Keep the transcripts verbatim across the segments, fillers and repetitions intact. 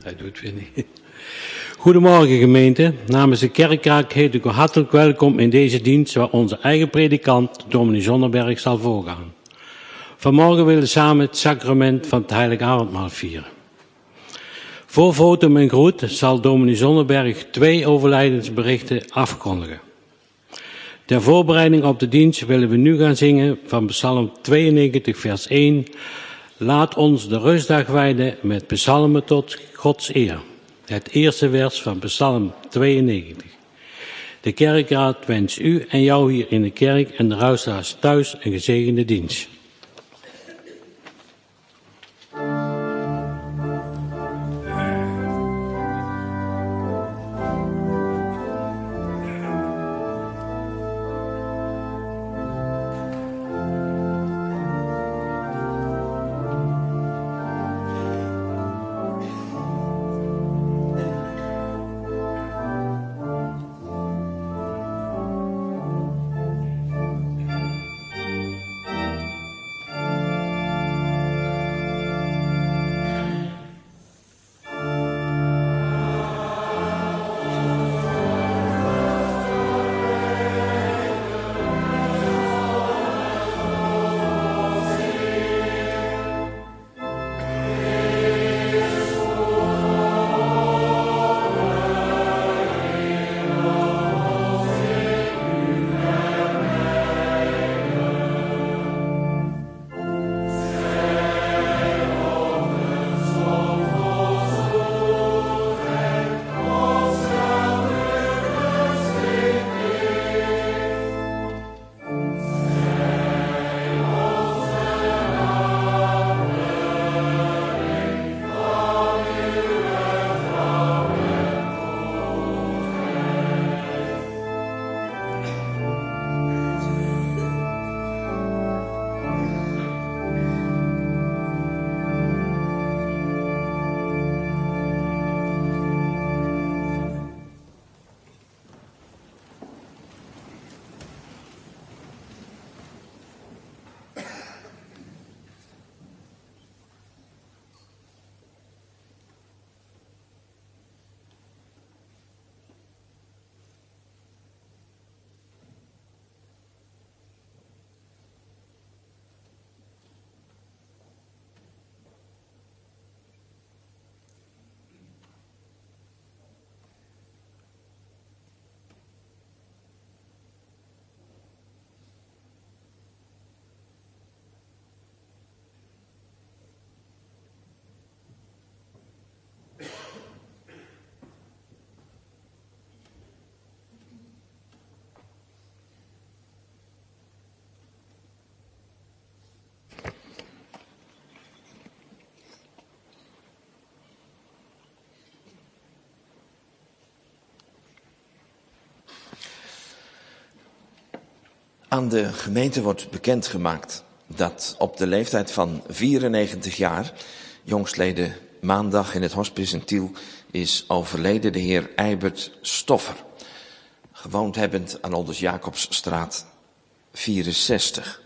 Hij doet het weer niet. Goedemorgen gemeente. Namens de kerkraad heet ik u hartelijk welkom in deze dienst waar onze eigen predikant, dominee Zonderberg, zal voorgaan. Vanmorgen willen we samen het sacrament van het heilige avondmaal vieren. Voor votum en groet zal dominee Zonderberg twee overlijdensberichten afkondigen. Ter voorbereiding op de dienst willen we nu gaan zingen van Psalm tweeënnegentig vers één. Laat ons de rustdag wijden met psalmen tot Gods eer. Het eerste vers van Psalm tweeënnegentig. De kerkraad wenst u en jou hier in de kerk en de luisteraars thuis een gezegende dienst. Aan de gemeente wordt bekendgemaakt dat op de leeftijd van vierennegentig jaar, jongstleden maandag in het hospice in Tiel, is overleden de heer Eibert Stoffer, gewoond hebbend aan Olders Jacobsstraat vierenzestig.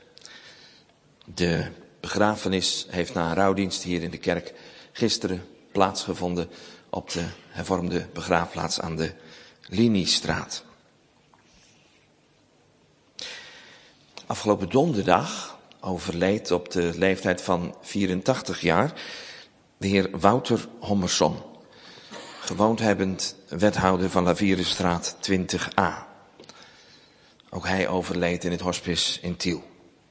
De begrafenis heeft na een rouwdienst hier in de kerk gisteren plaatsgevonden op de hervormde begraafplaats aan de Liniestraat. Afgelopen donderdag overleed op de leeftijd van vierentachtig jaar de heer Wouter Hommerson, gewoond hebbend wethouder van Lavierenstraat twintig a. Ook hij overleed in het hospice in Tiel.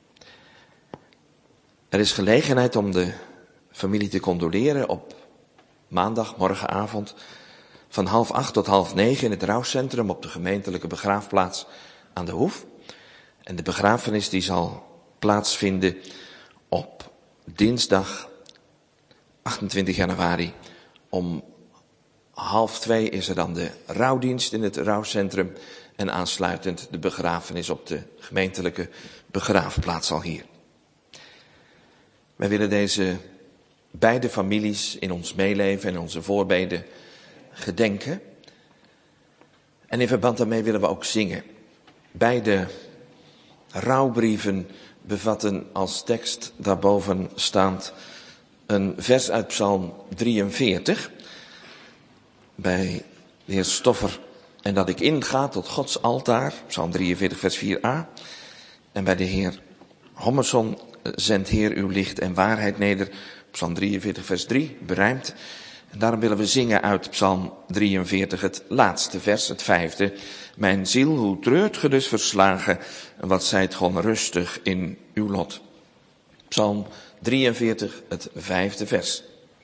Er is gelegenheid om de familie te condoleren op maandag, morgenavond, van half acht tot half negen in het rouwcentrum op de gemeentelijke begraafplaats aan de Hoef. En de begrafenis die zal plaatsvinden op dinsdag achtentwintig januari. Om half twee is er dan de rouwdienst in het rouwcentrum en aansluitend de begrafenis op de gemeentelijke begraafplaats al hier. Wij willen deze beide families in ons meeleven en onze voorbeden gedenken. En in verband daarmee willen we ook zingen. Beide rouwbrieven bevatten als tekst daarboven staand een vers uit Psalm drieënveertig. bij de heer Stoffer en dat ik inga tot Gods altaar, Psalm drieënveertig vers vier a. En bij de heer Hommerson, zendt Heer uw licht en waarheid neder, Psalm drieënveertig vers drie, berijmd. En daarom willen we zingen uit Psalm drieënveertig, het laatste vers, het vijfde. Mijn ziel, hoe treurt ge dus verslagen, wat zijt gewoon rustig in uw lot. Psalm drieënveertig, het vijfde vers.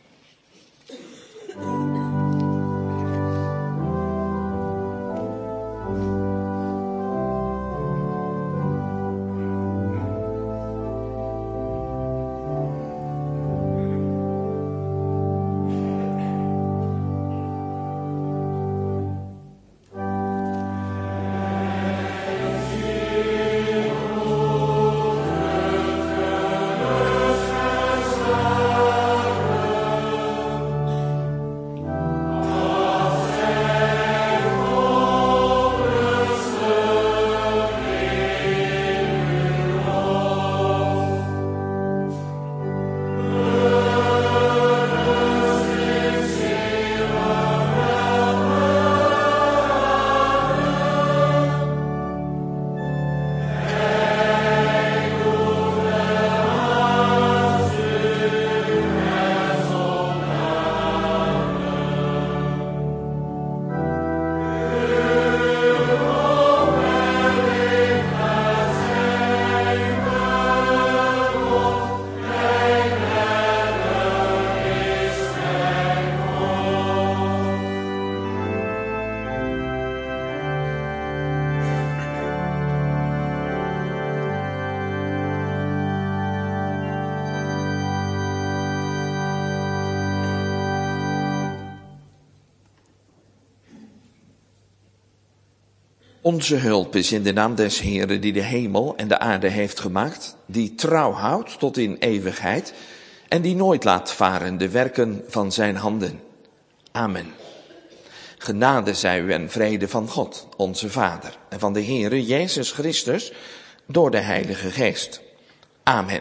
Onze hulp is in de naam des Heeren die de hemel en de aarde heeft gemaakt, die trouw houdt tot in eeuwigheid en die nooit laat varen de werken van zijn handen. Amen. Genade zij u en vrede van God, onze Vader, en van de Heere Jezus Christus door de Heilige Geest. Amen.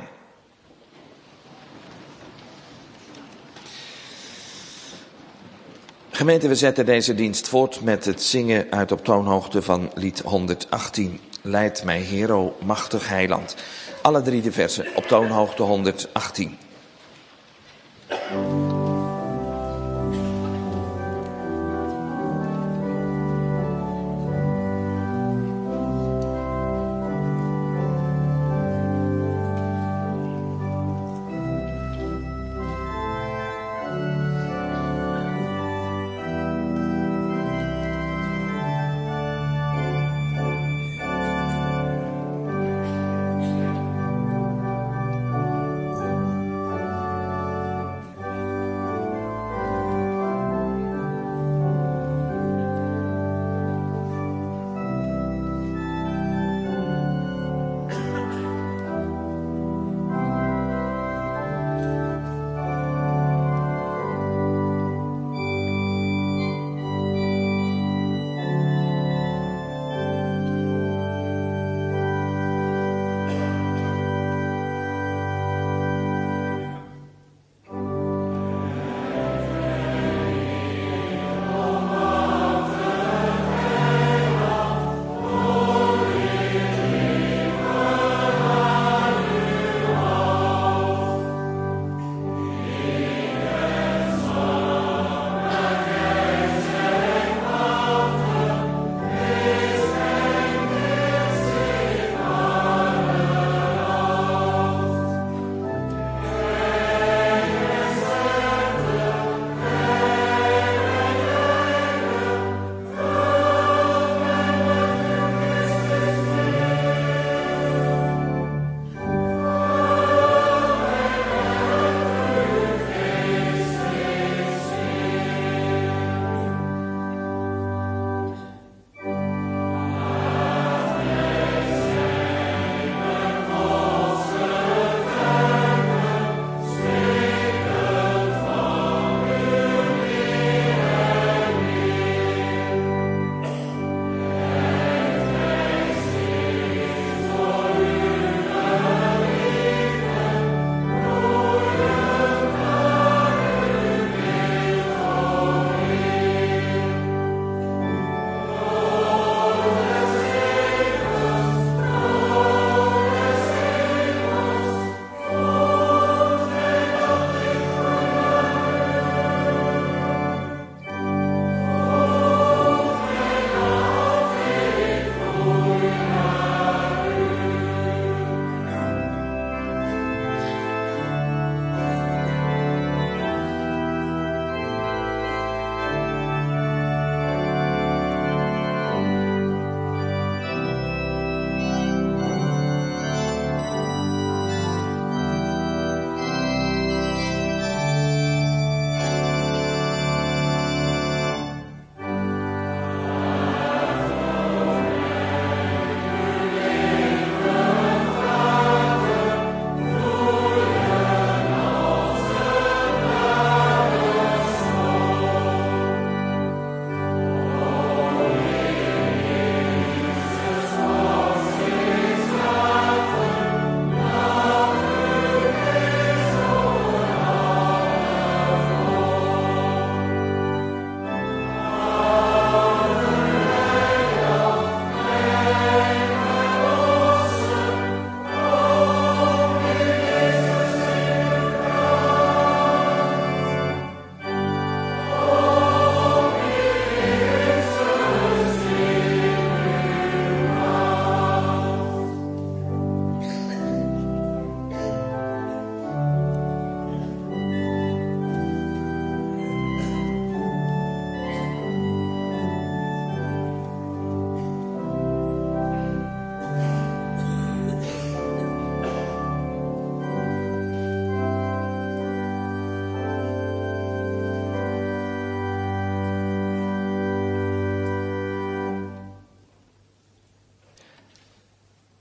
Gemeente, we zetten deze dienst voort met het zingen uit op toonhoogte van lied honderdachttien. Leid mij, Heer, o machtig heiland. Alle drie de versen op toonhoogte honderdachttien.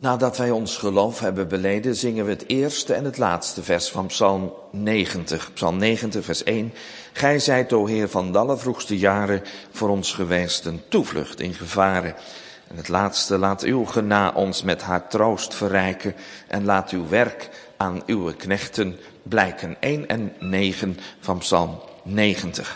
Nadat wij ons geloof hebben beleden, zingen we het eerste en het laatste vers van Psalm negentig. Psalm negentig, vers één. Gij zijt, o Heer van de allervroegste jaren, voor ons geweest een toevlucht in gevaren. En het laatste, laat uw gena ons met haar troost verrijken en laat uw werk aan uw knechten blijken. één en negen van Psalm negentig.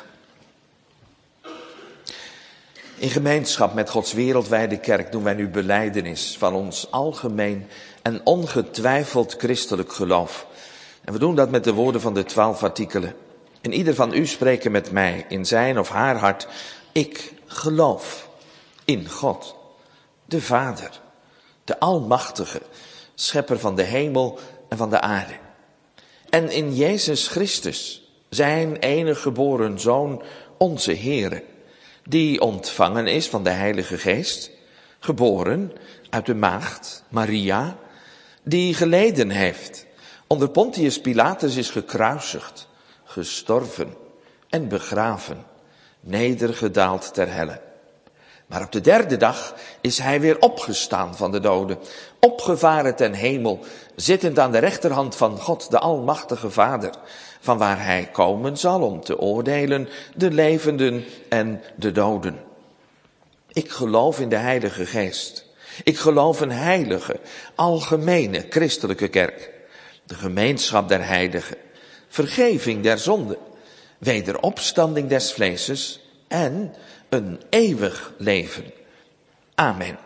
In gemeenschap met Gods wereldwijde kerk doen wij nu belijdenis van ons algemeen en ongetwijfeld christelijk geloof. En we doen dat met de woorden van de twaalf artikelen. En ieder van u spreken met mij in zijn of haar hart: ik geloof in God, de Vader, de Almachtige, schepper van de hemel en van de aarde. En in Jezus Christus, zijn enige geboren Zoon, onze Heere, die ontvangen is van de Heilige Geest, geboren uit de maagd Maria, die geleden heeft, onder Pontius Pilatus is gekruisigd, gestorven en begraven, nedergedaald ter helle. Maar op de derde dag is hij weer opgestaan van de doden, opgevaren ten hemel, zittend aan de rechterhand van God, de Almachtige Vader, vanwaar hij komen zal om te oordelen de levenden en de doden. Ik geloof in de Heilige Geest. Ik geloof een heilige, algemene christelijke kerk, de gemeenschap der heiligen, vergeving der zonden, wederopstanding des vleeses en een eeuwig leven. Amen.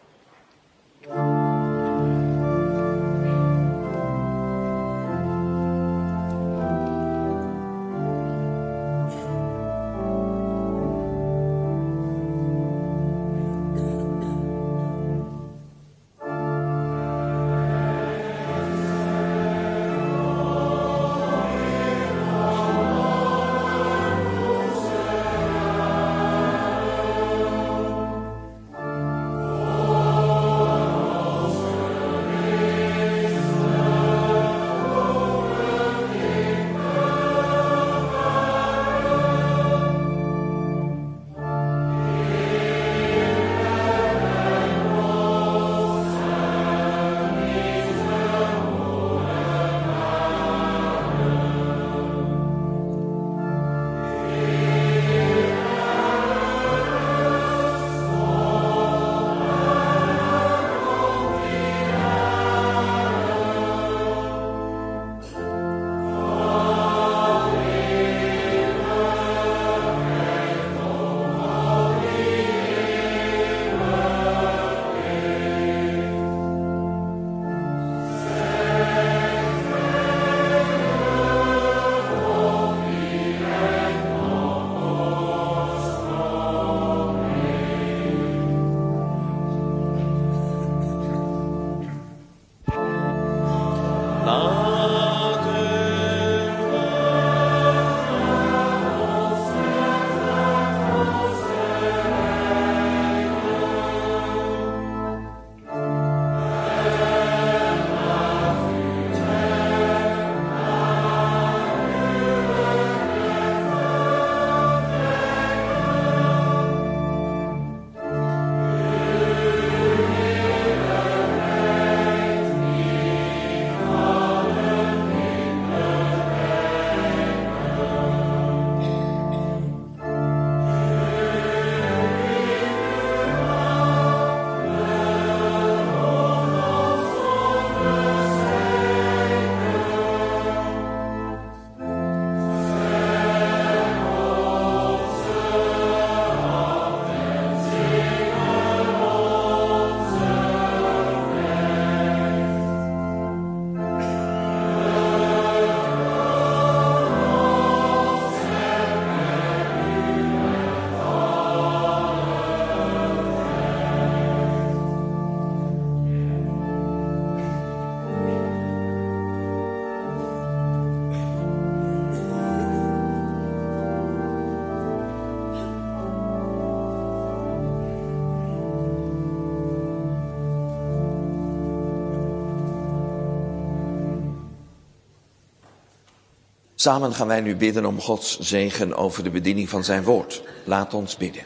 Samen gaan wij nu bidden om Gods zegen over de bediening van zijn woord. Laat ons bidden.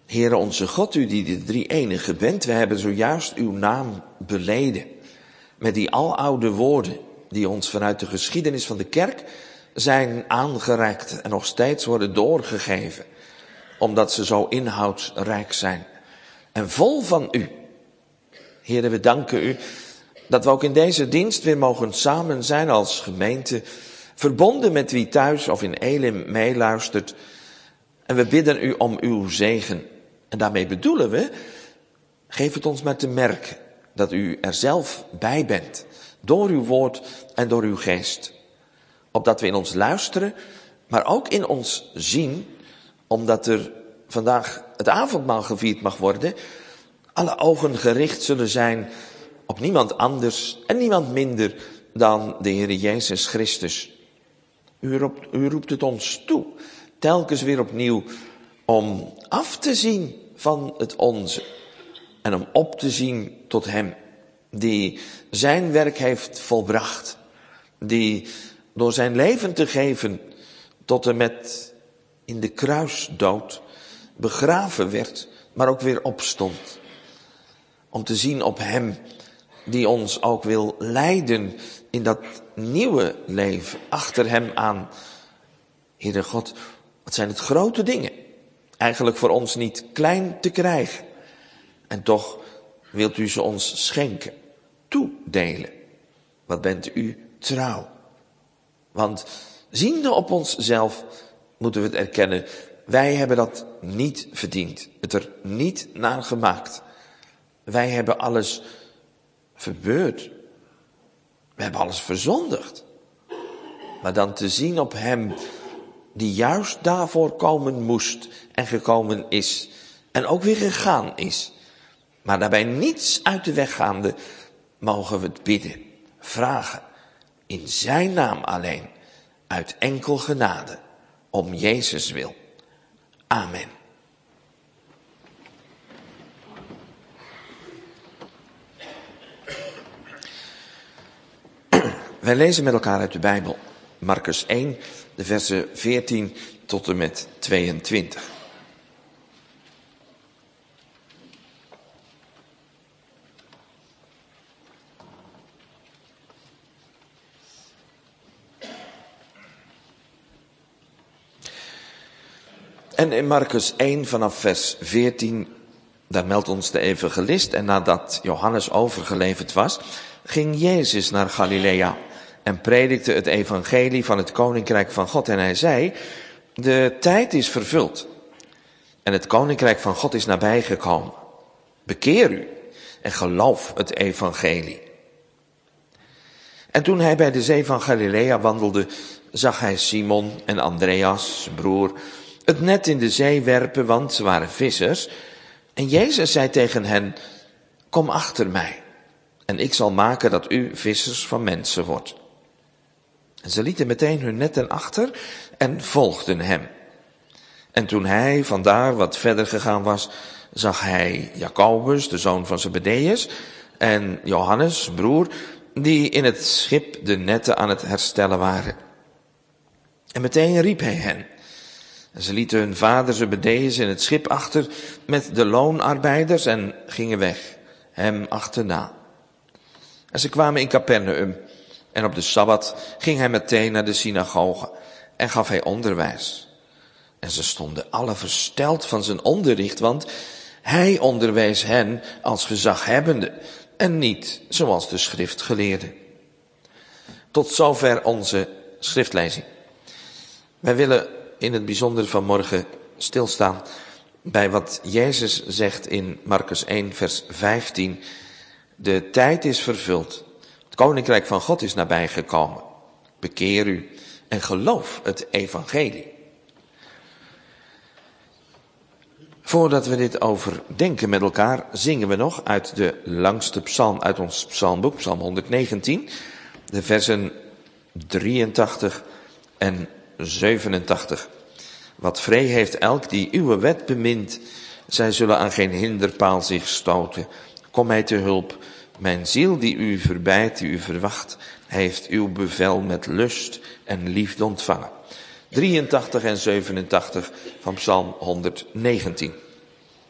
Heere onze God, u die de drie-enige bent, we hebben zojuist uw naam beleden. Met die aloude woorden die ons vanuit de geschiedenis van de kerk zijn aangereikt en nog steeds worden doorgegeven. Omdat ze zo inhoudsrijk zijn en vol van u. Heere, we danken u dat we ook in deze dienst weer mogen samen zijn als gemeente, verbonden met wie thuis of in Elim meeluistert. En we bidden u om uw zegen. En daarmee bedoelen we, geef het ons maar te merken dat u er zelf bij bent, door uw woord en door uw geest. Opdat we in ons luisteren, maar ook in ons zien, omdat er vandaag het avondmaal gevierd mag worden, alle ogen gericht zullen zijn op niemand anders en niemand minder dan de Heer Jezus Christus. U roept, u roept het ons toe, telkens weer opnieuw, om af te zien van het onze en om op te zien tot Hem, die zijn werk heeft volbracht, die door zijn leven te geven tot en met in de kruisdood begraven werd, maar ook weer opstond. Om te zien op Hem die ons ook wil leiden in dat nieuwe leven achter Hem aan. Heere God, wat zijn het grote dingen. Eigenlijk voor ons niet klein te krijgen. En toch wilt u ze ons schenken, toedelen. Wat bent u trouw. Want ziende op onszelf moeten we het erkennen. Wij hebben dat niet verdiend. Het er niet naar gemaakt. Wij hebben alles verbeurd. We hebben alles verzondigd. Maar dan te zien op Hem die juist daarvoor komen moest en gekomen is. En ook weer gegaan is. Maar daarbij niets uit de weg gaande, mogen we het bidden, vragen. In zijn naam alleen, uit enkel genade, om Jezus wil. Amen. Wij lezen met elkaar uit de Bijbel, Marcus één, de versen veertien tot en met tweeëntwintig. En in Marcus één vanaf vers veertien, daar meldt ons de evangelist, en nadat Johannes overgeleverd was, ging Jezus naar Galilea en predikte het evangelie van het koninkrijk van God. En hij zei, de tijd is vervuld en het koninkrijk van God is nabijgekomen. Bekeer u en geloof het evangelie. En toen hij bij de zee van Galilea wandelde, zag hij Simon en Andreas, zijn broer, het net in de zee werpen, want ze waren vissers. En Jezus zei tegen hen, kom achter mij en ik zal maken dat u vissers van mensen wordt. En ze lieten meteen hun netten achter en volgden hem. En toen hij vandaar wat verder gegaan was, zag hij Jacobus, de zoon van Zebedeus, en Johannes, zijn broer, die in het schip de netten aan het herstellen waren. En meteen riep hij hen. En ze lieten hun vader Zebedeus in het schip achter met de loonarbeiders en gingen weg, hem achterna. En ze kwamen in Capernaum en op de Sabbat ging hij meteen naar de synagoge en gaf hij onderwijs. En ze stonden alle versteld van zijn onderricht, want hij onderwees hen als gezaghebbende en niet zoals de schriftgeleerden. Tot zover onze schriftlezing. Wij willen in het bijzonder vanmorgen stilstaan bij wat Jezus zegt in Marcus één vers vijftien. De tijd is vervuld. Het koninkrijk van God is nabijgekomen. Bekeer u en geloof het evangelie. Voordat we dit overdenken met elkaar, zingen we nog uit de langste psalm uit ons psalmboek, psalm honderdnegentien, de versen drieëntachtig en zevenentachtig. Wat vree heeft elk die uw wet bemint, zij zullen aan geen hinderpaal zich stoten. Kom mij te hulp, mijn ziel die u verbijt, die u verwacht, heeft uw bevel met lust en liefde ontvangen. drieëntachtig en zevenentachtig van psalm honderdnegentien.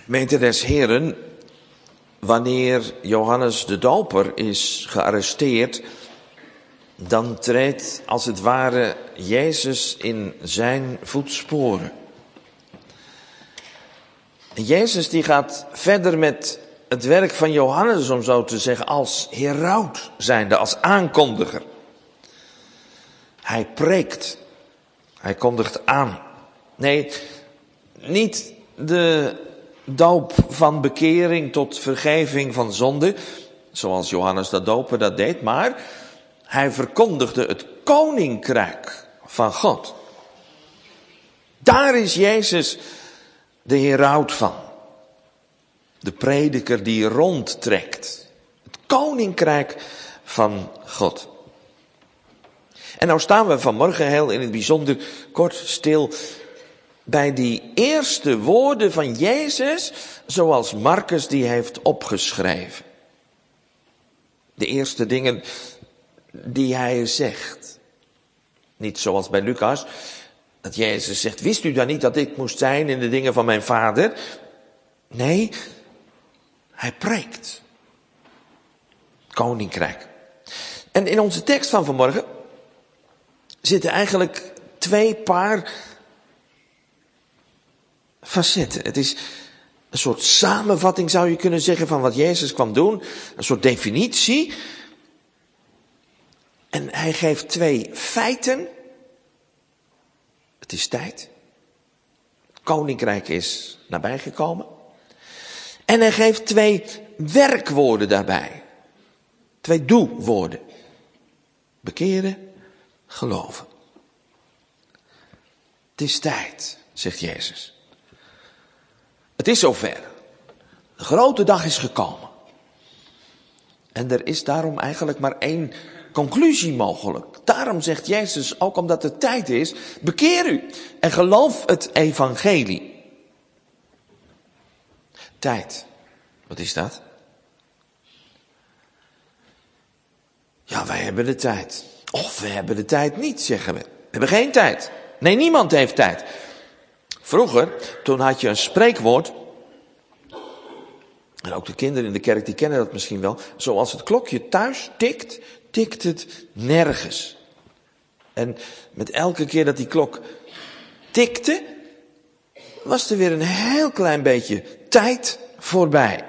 Gemeente des Heren, wanneer Johannes de Doper is gearresteerd, dan treedt als het ware Jezus in zijn voetsporen. En Jezus die gaat verder met het werk van Johannes, om zo te zeggen, als heraut zijnde, als aankondiger. Hij preekt, hij kondigt aan. Nee, niet de doop van bekering tot vergeving van zonde, zoals Johannes de Doper dat deed, maar hij verkondigde het koninkrijk van God. Daar is Jezus de heraut van. De prediker die rondtrekt. Het koninkrijk van God. En nou staan we vanmorgen heel in het bijzonder kort stil bij die eerste woorden van Jezus, zoals Marcus die heeft opgeschreven. De eerste dingen die hij zegt. Niet zoals bij Lucas, dat Jezus zegt, wist u dan niet dat ik moest zijn in de dingen van mijn vader? Nee, hij preekt. Koninkrijk. En in onze tekst van vanmorgen zitten eigenlijk twee paar facetten. Het is een soort samenvatting, zou je kunnen zeggen, van wat Jezus kwam doen. Een soort definitie. En hij geeft twee feiten. Het is tijd. Het koninkrijk is nabijgekomen. En hij geeft twee werkwoorden daarbij. Twee doelwoorden. Bekeren, geloven. Het is tijd, zegt Jezus. Het is zover. De grote dag is gekomen. En er is daarom eigenlijk maar één conclusie mogelijk. Daarom zegt Jezus, ook omdat het tijd is, bekeer u en geloof het evangelie. Tijd. Wat is dat? Ja, wij hebben de tijd. Of we hebben de tijd niet, zeggen we. We hebben geen tijd. Nee, niemand heeft tijd. Vroeger, toen had je een spreekwoord. En ook de kinderen in de kerk, die kennen dat misschien wel. Zoals het klokje thuis tikt, tikt het nergens. En met elke keer dat die klok tikte, was er weer een heel klein beetje tijd voorbij.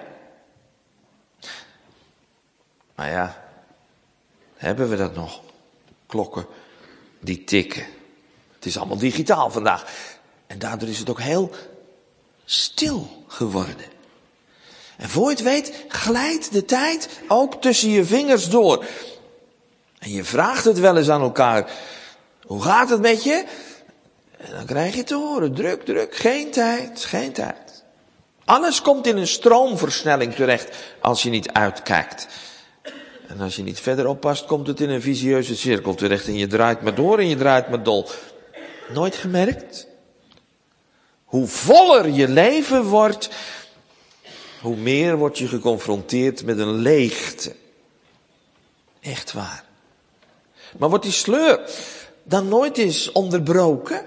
Maar ja, hebben we dat nog? Klokken die tikken. Het is allemaal digitaal vandaag. En daardoor is het ook heel stil geworden. En voor je het weet, glijdt de tijd ook tussen je vingers door. En je vraagt het wel eens aan elkaar. Hoe gaat het met je? En dan krijg je te horen, druk, druk, geen tijd, geen tijd. Alles komt in een stroomversnelling terecht als je niet uitkijkt. En als je niet verder oppast, komt het in een visieuze cirkel terecht. En je draait maar door en je draait maar dol. Nooit gemerkt? Hoe voller je leven wordt, hoe meer word je geconfronteerd met een leegte. Echt waar. Maar wordt die sleur dan nooit eens onderbroken?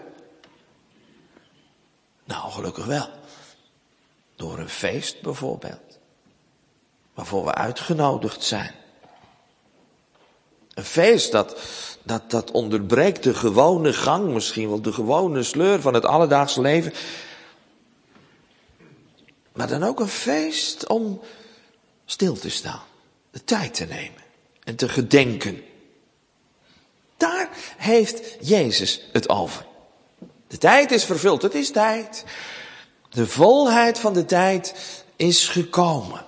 Nou, gelukkig wel. Door een feest bijvoorbeeld. Waarvoor we uitgenodigd zijn. Een feest dat, dat, dat onderbreekt de gewone gang, misschien wel de gewone sleur van het alledaagse leven. Maar dan ook een feest om stil te staan. De tijd te nemen en te gedenken. Daar heeft Jezus het over. De tijd is vervuld, het is tijd. De volheid van de tijd is gekomen.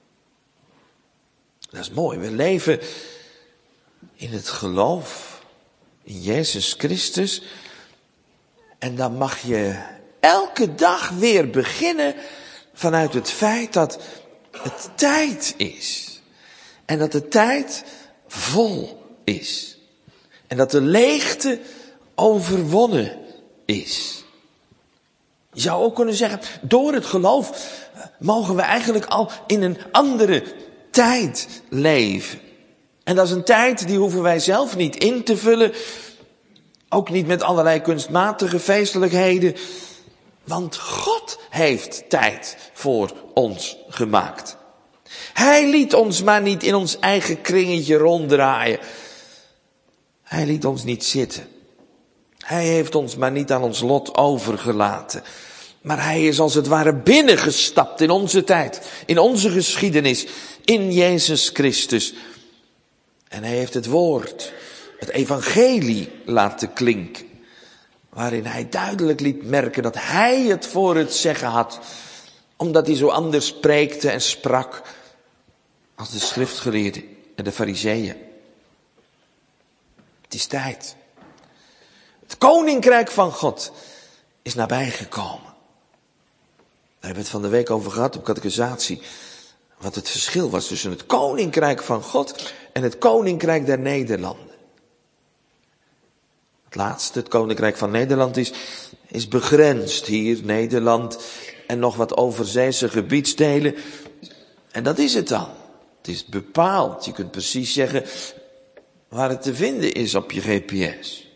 Dat is mooi, we leven in het geloof in Jezus Christus. En dan mag je elke dag weer beginnen vanuit het feit dat het tijd is. En dat de tijd vol is. En dat de leegte overwonnen is. Je zou ook kunnen zeggen, door het geloof mogen we eigenlijk al in een andere tijd leven. En dat is een tijd die hoeven wij zelf niet in te vullen. Ook niet met allerlei kunstmatige feestelijkheden. Want God heeft tijd voor ons gemaakt. Hij liet ons maar niet in ons eigen kringetje ronddraaien. Hij liet ons niet zitten. Hij heeft ons maar niet aan ons lot overgelaten. Maar hij is als het ware binnengestapt in onze tijd, in onze geschiedenis, in Jezus Christus. En hij heeft het woord, het evangelie laten klinken. Waarin hij duidelijk liet merken dat hij het voor het zeggen had. Omdat hij zo anders spreekte en sprak als de schriftgeleerden en de farizeeën. Het is tijd. Het koninkrijk van God is nabijgekomen. Daar hebben we het van de week over gehad op catechisatie. Wat het verschil was tussen het koninkrijk van God en het koninkrijk der Nederlanden. Het laatste, het koninkrijk van Nederland, is, is begrensd hier, Nederland en nog wat overzeese gebiedsdelen. En dat is het dan. Het is bepaald. Je kunt precies zeggen waar het te vinden is op je G P S.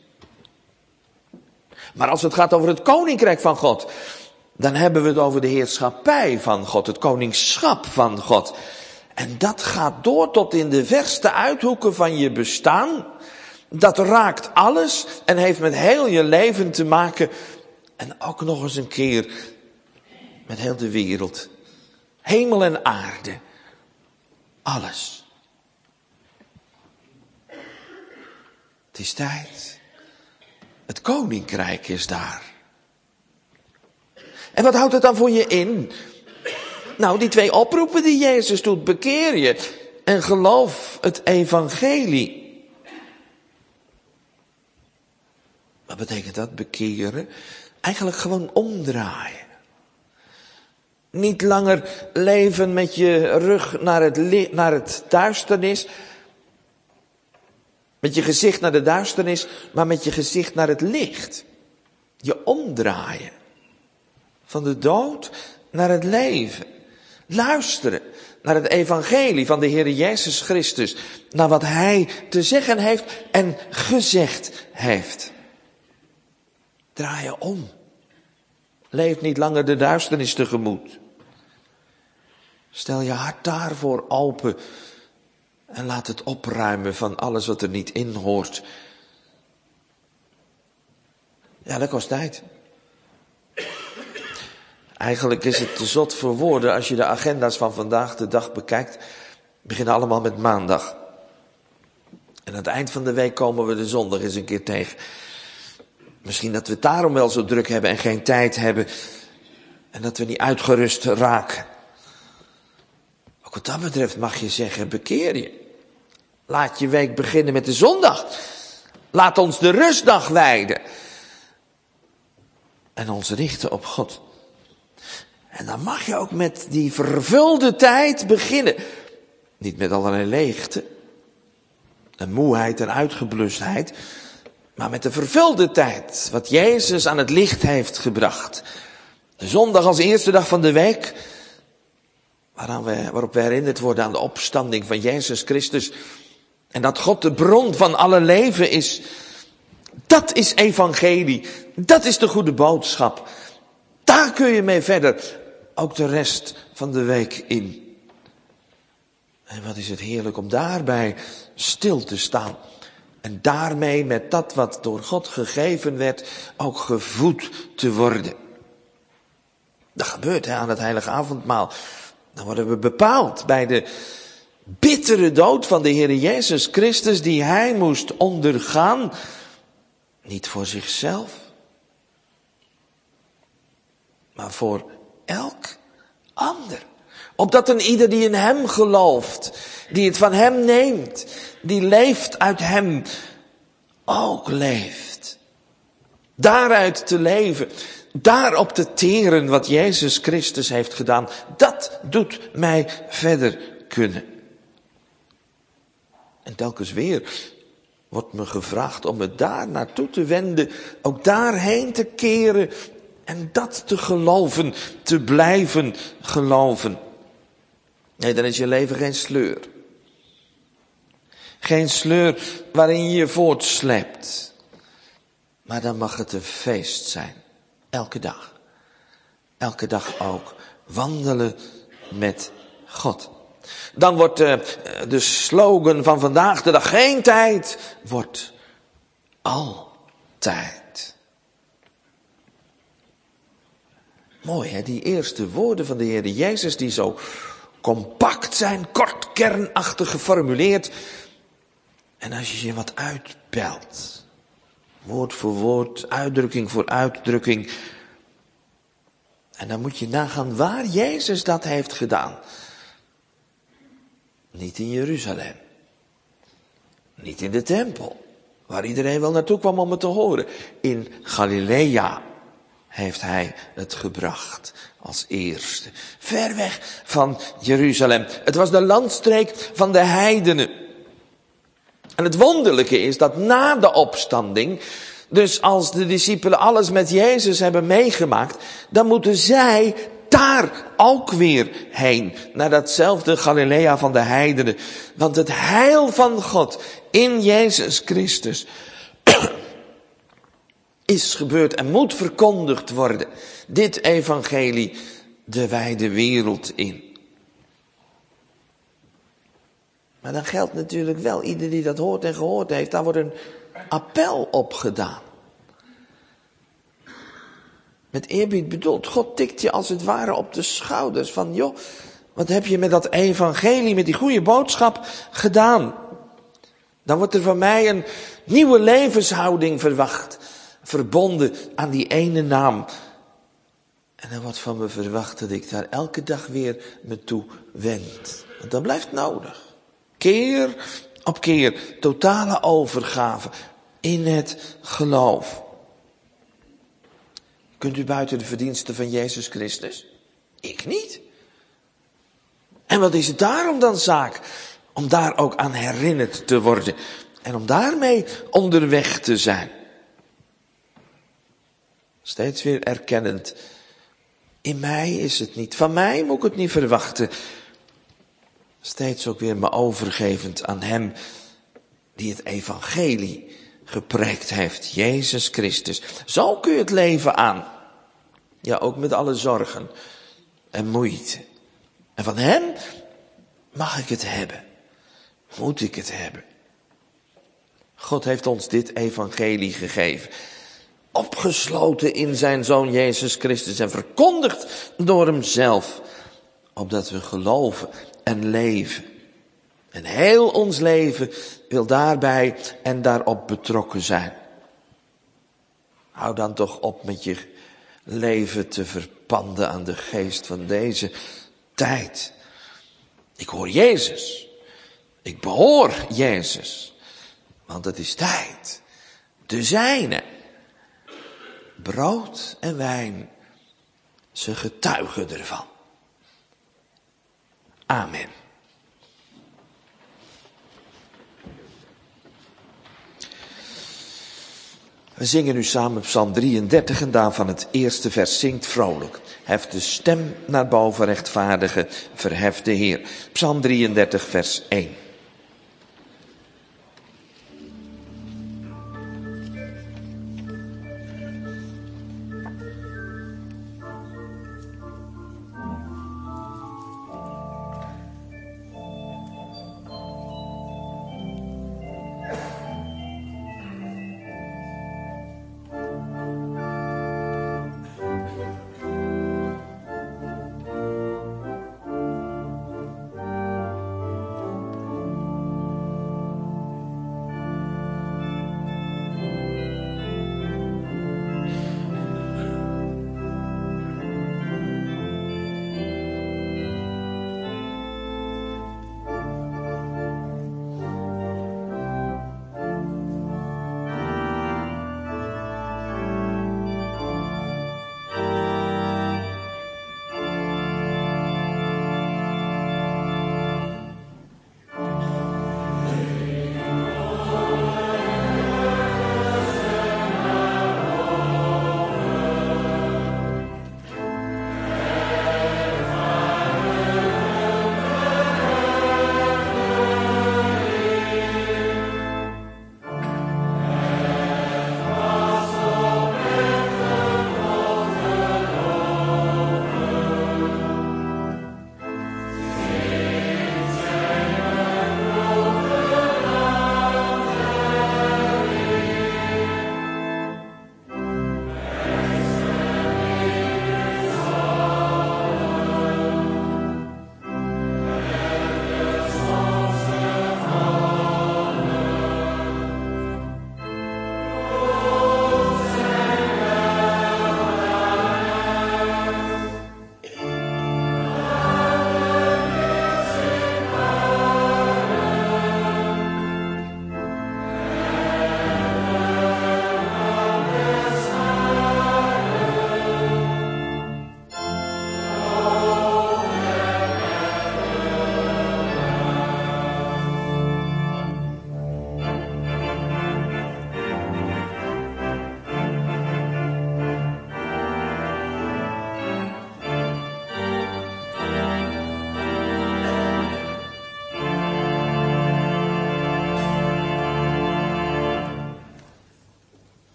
Maar als het gaat over het koninkrijk van God, dan hebben we het over de heerschappij van God, het koningschap van God. En dat gaat door tot in de verste uithoeken van je bestaan. Dat raakt alles en heeft met heel je leven te maken. En ook nog eens een keer met heel de wereld. Hemel en aarde. Alles. Het is tijd. Het koninkrijk is daar. En wat houdt het dan voor je in? Nou, die twee oproepen die Jezus doet, bekeer je en geloof het evangelie. Wat betekent dat, bekeren? Eigenlijk gewoon omdraaien. Niet langer leven met je rug naar het, li- naar het duisternis. Met je gezicht naar de duisternis, maar met je gezicht naar het licht. Je omdraaien. Van de dood naar het leven. Luisteren naar het evangelie van de Heer Jezus Christus. Naar wat Hij te zeggen heeft en gezegd heeft. Draai je om. Leef niet langer de duisternis tegemoet. Stel je hart daarvoor open. En laat het opruimen van alles wat er niet in hoort. Ja, dat kost tijd. Eigenlijk is het te zot voor woorden als je de agenda's van vandaag de dag bekijkt. Beginnen allemaal met maandag. En aan het eind van de week komen we de zondag eens een keer tegen. Misschien dat we het daarom wel zo druk hebben en geen tijd hebben. En dat we niet uitgerust raken. Ook wat dat betreft mag je zeggen, bekeer je. Laat je week beginnen met de zondag. Laat ons de rustdag wijden. En ons richten op God. En dan mag je ook met die vervulde tijd beginnen. Niet met allerlei leegte. En moeheid en uitgeblustheid. Maar met de vervulde tijd. Wat Jezus aan het licht heeft gebracht. De zondag als eerste dag van de week. Waaraan we, waarop we herinnerd worden aan de opstanding van Jezus Christus. En dat God de bron van alle leven is. Dat is evangelie. Dat is de goede boodschap. Daar kun je mee verder. Ook de rest van de week in. En wat is het heerlijk om daarbij stil te staan. En daarmee met dat wat door God gegeven werd, ook gevoed te worden. Dat gebeurt hè, aan het heilige avondmaal. Dan worden we bepaald bij de bittere dood van de Heer Jezus Christus die hij moest ondergaan. Niet voor zichzelf, maar voor elk ander. Opdat een ieder die in hem gelooft, die het van hem neemt, die leeft uit hem, ook leeft. Daaruit te leven, daarop te teren wat Jezus Christus heeft gedaan, dat doet mij verder kunnen. En telkens weer wordt me gevraagd om me daar naartoe te wenden, ook daarheen te keren en dat te geloven, te blijven geloven. Nee, dan is je leven geen sleur. Geen sleur waarin je je voortslept. Maar dan mag het een feest zijn, elke dag. elke dag ook wandelen met God. Dan wordt uh, de slogan van vandaag de dag: geen tijd, wordt altijd. Mooi hè, die eerste woorden van de Heer Jezus die zo compact zijn, kort, kernachtig geformuleerd. En als je je wat uitpelt, woord voor woord, uitdrukking voor uitdrukking. En dan moet je nagaan waar Jezus dat heeft gedaan. Niet in Jeruzalem. Niet in de tempel, waar iedereen wel naartoe kwam om het te horen. In Galilea heeft hij het gebracht als eerste. Ver weg van Jeruzalem. Het was de landstreek van de heidenen. En het wonderlijke is dat na de opstanding, dus als de discipelen alles met Jezus hebben meegemaakt, dan moeten zij daar ook weer heen. Naar datzelfde Galilea van de heidenen. Want het heil van God in Jezus Christus is gebeurd en moet verkondigd worden. Dit evangelie de wijde wereld in. Maar dan geldt natuurlijk wel, ieder die dat hoort en gehoord heeft, daar wordt een appel op gedaan. Met eerbied bedoeld, God tikt je als het ware op de schouders van, joh, wat heb je met dat evangelie, met die goede boodschap gedaan? Dan wordt er van mij een nieuwe levenshouding verwacht, verbonden aan die ene naam. En dan wordt van me verwacht dat ik daar elke dag weer me toe wend. Want dat blijft nodig. Keer op keer, totale overgave in het geloof. Kunt u buiten de verdiensten van Jezus Christus? Ik niet. En wat is het daarom dan zaak? Om daar ook aan herinnerd te worden. En om daarmee onderweg te zijn. Steeds weer erkennend. In mij is het niet. Van mij moet ik het niet verwachten. Steeds ook weer me overgevend aan hem die het evangelie gepreekt heeft. Jezus Christus. Zo kun je het leven aan. Ja, ook met alle zorgen en moeite. En van hem mag ik het hebben. Moet ik het hebben. God heeft ons dit evangelie gegeven. Opgesloten in zijn Zoon Jezus Christus en verkondigd door hemzelf. Opdat we geloven en leven. En heel ons leven wil daarbij en daarop betrokken zijn. Hou dan toch op met je leven te verpanden aan de geest van deze tijd. Ik hoor Jezus. Ik behoor Jezus. Want het is tijd. De zijne. Brood en wijn. Ze getuigen ervan. Amen. We zingen nu samen Psalm drieëndertig en daarvan het eerste vers zingt vrolijk. Hef de stem naar boven, rechtvaardige, verhef de Heer. Psalm drieëndertig vers één.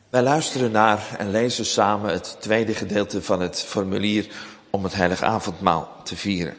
Wij luisteren naar en lezen samen het tweede gedeelte van het formulier om het heilig avondmaal te vieren.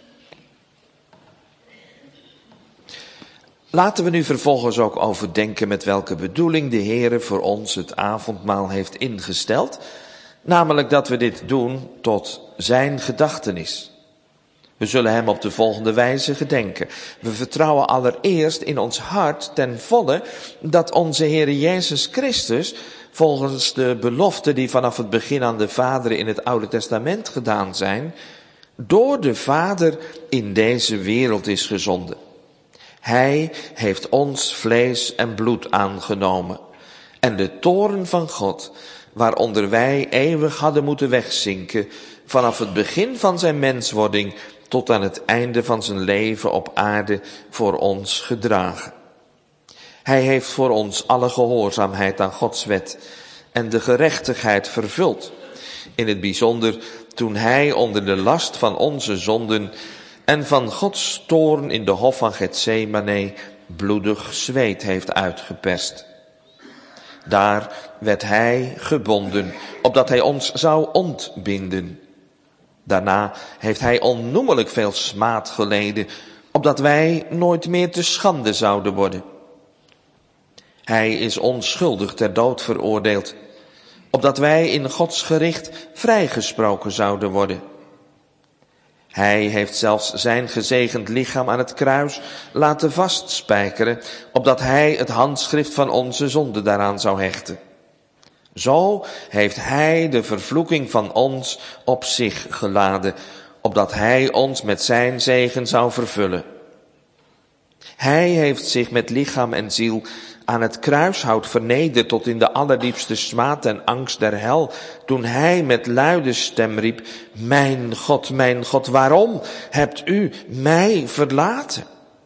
Laten we nu vervolgens ook overdenken met welke bedoeling de Heere voor ons het avondmaal heeft ingesteld. Namelijk dat we dit doen tot zijn gedachtenis. We zullen hem op de volgende wijze gedenken. We vertrouwen allereerst in ons hart ten volle dat onze Heere Jezus Christus, volgens de beloften die vanaf het begin aan de Vader in het Oude Testament gedaan zijn, door de Vader in deze wereld is gezonden. Hij heeft ons vlees en bloed aangenomen. En de toorn van God, waaronder wij eeuwig hadden moeten wegzinken, vanaf het begin van zijn menswording tot aan het einde van zijn leven op aarde voor ons gedragen. Hij heeft voor ons alle gehoorzaamheid aan Gods wet en de gerechtigheid vervuld. In het bijzonder toen hij onder de last van onze zonden en van Gods toorn in de hof van Getsemane bloedig zweet heeft uitgeperst. Daar werd hij gebonden, opdat hij ons zou ontbinden. Daarna heeft hij onnoemelijk veel smaad geleden, opdat wij nooit meer te schande zouden worden. Hij is onschuldig ter dood veroordeeld, opdat wij in Gods gericht vrijgesproken zouden worden. Hij heeft zelfs zijn gezegend lichaam aan het kruis laten vastspijkeren, opdat hij het handschrift van onze zonde daaraan zou hechten. Zo heeft hij de vervloeking van ons op zich geladen, opdat hij ons met zijn zegen zou vervullen. Hij heeft zich met lichaam en ziel aan het kruishout vernederd tot in de allerdiepste smaad en angst der hel, toen hij met luide stem riep: Mijn God, mijn God, waarom hebt u mij verlaten?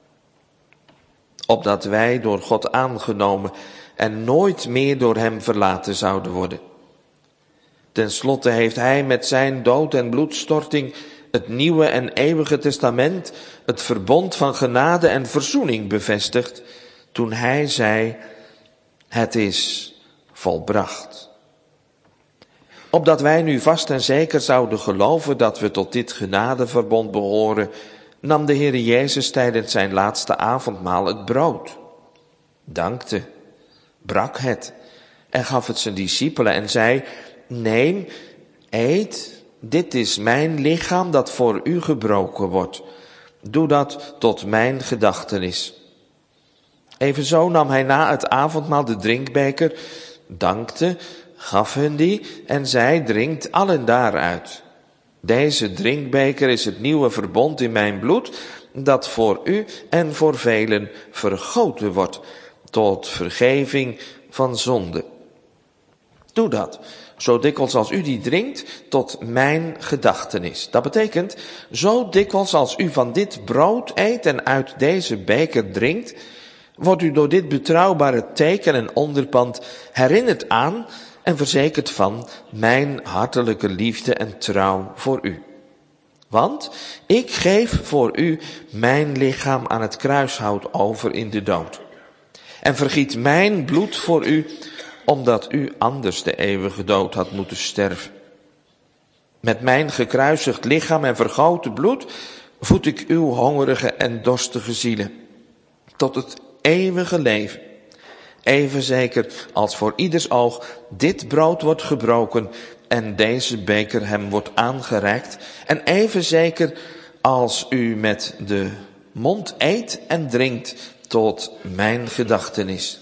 Opdat wij door God aangenomen en nooit meer door hem verlaten zouden worden. Ten slotte heeft hij met zijn dood en bloedstorting het nieuwe en eeuwige testament, het verbond van genade en verzoening bevestigd, toen hij zei: Het is volbracht. Opdat wij nu vast en zeker zouden geloven dat we tot dit genadeverbond behoren, nam de Heere Jezus tijdens zijn laatste avondmaal het brood, dankte, brak het en gaf het zijn discipelen en zei: Neem, eet, dit is mijn lichaam dat voor u gebroken wordt. Doe dat tot mijn gedachtenis. Evenzo nam hij na het avondmaal de drinkbeker, dankte, gaf hen die en zei: Drinkt allen daaruit. Deze drinkbeker is het nieuwe verbond in mijn bloed, dat voor u en voor velen vergoten wordt tot vergeving van zonde. Doe dat, zo dikwijls als u die drinkt, tot mijn gedachtenis. Dat betekent, zo dikwijls als u van dit brood eet en uit deze beker drinkt, wordt u door dit betrouwbare teken en onderpand herinnerd aan en verzekerd van mijn hartelijke liefde en trouw voor u. Want ik geef voor u mijn lichaam aan het kruishout over in de dood. En vergiet mijn bloed voor u, omdat u anders de eeuwige dood had moeten sterven. Met mijn gekruisigd lichaam en vergoten bloed voed ik uw hongerige en dorstige zielen tot het eeuwige leven. Even zeker als voor ieders oog dit brood wordt gebroken en deze beker hem wordt aangereikt. En even zeker als u met de mond eet en drinkt tot mijn gedachtenis.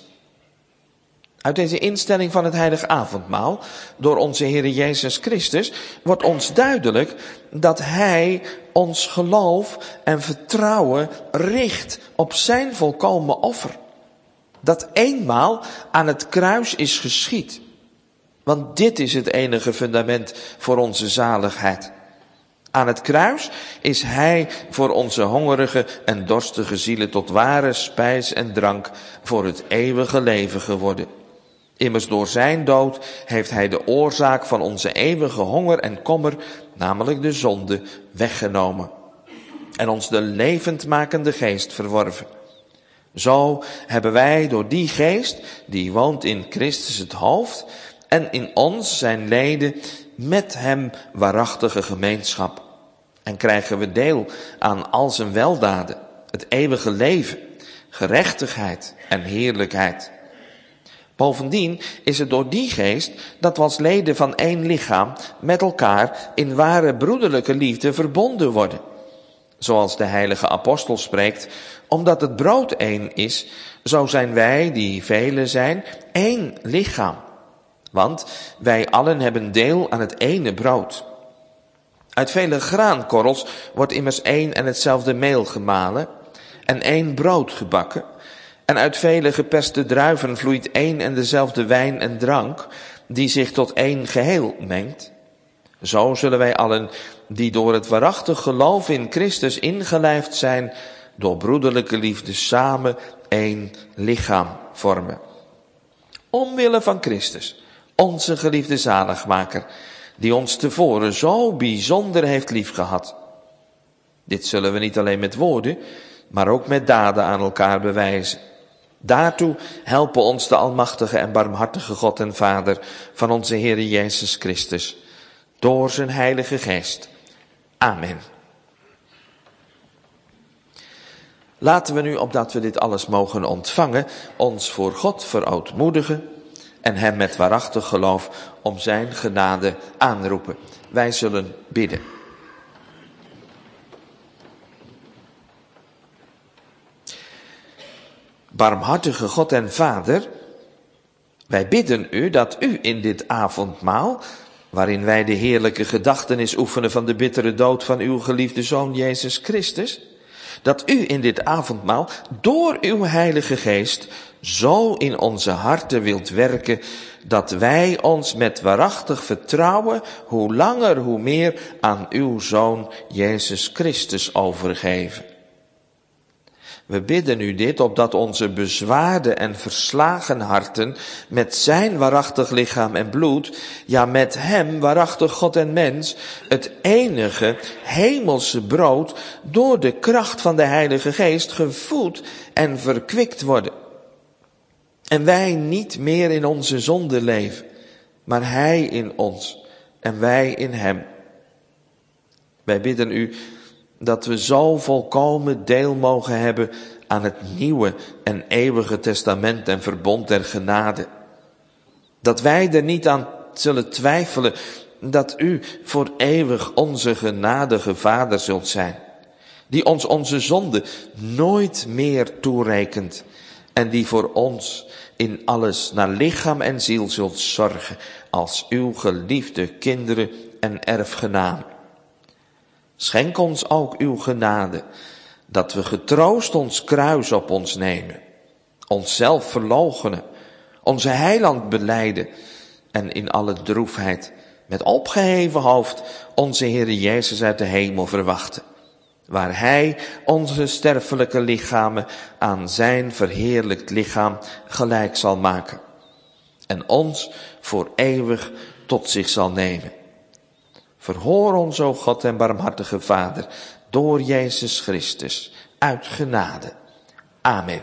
Uit deze instelling van het heilige avondmaal door onze Heere Jezus Christus wordt ons duidelijk dat hij ons geloof en vertrouwen richt op zijn volkomen offer. Dat eenmaal aan het kruis is geschied. Want dit is het enige fundament voor onze zaligheid. Aan het kruis is hij voor onze hongerige en dorstige zielen tot ware spijs en drank voor het eeuwige leven geworden. Immers door zijn dood heeft hij de oorzaak van onze eeuwige honger en kommer, namelijk de zonde, weggenomen. En ons de levendmakende geest verworven. Zo hebben wij door die geest, die woont in Christus het hoofd, en in ons zijn leden met hem waarachtige gemeenschap. En krijgen we deel aan al zijn weldaden, het eeuwige leven, gerechtigheid en heerlijkheid. Bovendien is het door die geest dat we als leden van één lichaam met elkaar in ware broederlijke liefde verbonden worden. Zoals de heilige apostel spreekt, omdat het brood één is, zo zijn wij, die velen zijn, één lichaam. Want wij allen hebben deel aan het ene brood. Uit vele graankorrels wordt immers één en hetzelfde meel gemalen en één brood gebakken. En uit vele geperste druiven vloeit één en dezelfde wijn en drank, die zich tot één geheel mengt. Zo zullen wij allen, die door het waarachtig geloof in Christus ingelijfd zijn, door broederlijke liefde samen één lichaam vormen. Omwille van Christus, onze geliefde zaligmaker, die ons tevoren zo bijzonder heeft liefgehad. Dit zullen we niet alleen met woorden, maar ook met daden aan elkaar bewijzen. Daartoe helpen ons de almachtige en barmhartige God en Vader van onze Heer Jezus Christus, door zijn Heilige Geest. Amen. Laten we nu, opdat we dit alles mogen ontvangen, ons voor God verootmoedigen en hem met waarachtig geloof om zijn genade aanroepen. Wij zullen bidden. Barmhartige God en Vader, wij bidden u dat u in dit avondmaal, waarin wij de heerlijke gedachtenis oefenen van de bittere dood van uw geliefde Zoon Jezus Christus, dat u in dit avondmaal door uw Heilige Geest zo in onze harten wilt werken, dat wij ons met waarachtig vertrouwen, hoe langer hoe meer, aan uw Zoon Jezus Christus overgeven. We bidden u dit, opdat onze bezwaarde en verslagen harten met zijn waarachtig lichaam en bloed, ja met hem, waarachtig God en mens, het enige hemelse brood, door de kracht van de Heilige Geest gevoed en verkwikt worden. En wij niet meer in onze zonde leven, maar hij in ons en wij in hem. Wij bidden u dat we zo volkomen deel mogen hebben aan het nieuwe en eeuwige testament en verbond der genade. Dat wij er niet aan zullen twijfelen dat u voor eeuwig onze genadige Vader zult zijn, die ons onze zonde nooit meer toerekent en die voor ons in alles naar lichaam en ziel zult zorgen als uw geliefde kinderen en erfgenamen. Schenk ons ook uw genade, dat we getroost ons kruis op ons nemen, onszelf verloochenen, onze heiland belijden en in alle droefheid met opgeheven hoofd onze Heer Jezus uit de hemel verwachten, waar hij onze sterfelijke lichamen aan zijn verheerlijkt lichaam gelijk zal maken en ons voor eeuwig tot zich zal nemen. Verhoor ons, o God en barmhartige Vader, door Jezus Christus, uit genade. Amen.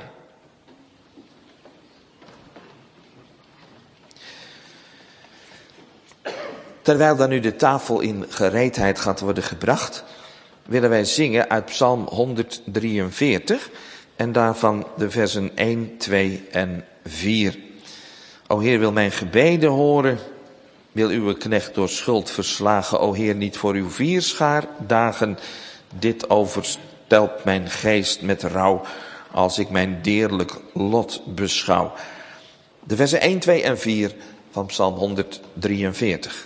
Terwijl dan nu de tafel in gereedheid gaat worden gebracht, willen wij zingen uit Psalm honderddrieënveertig en daarvan de versen één, twee en vier. O Heer, wil mijn gebeden horen, wil uw knecht door schuld verslagen, o Heer, niet voor uw vierschaar dagen. Dit overstelpt mijn geest met rouw, als ik mijn deerlijk lot beschouw. De versen één, twee en vier van Psalm honderddrieënveertig.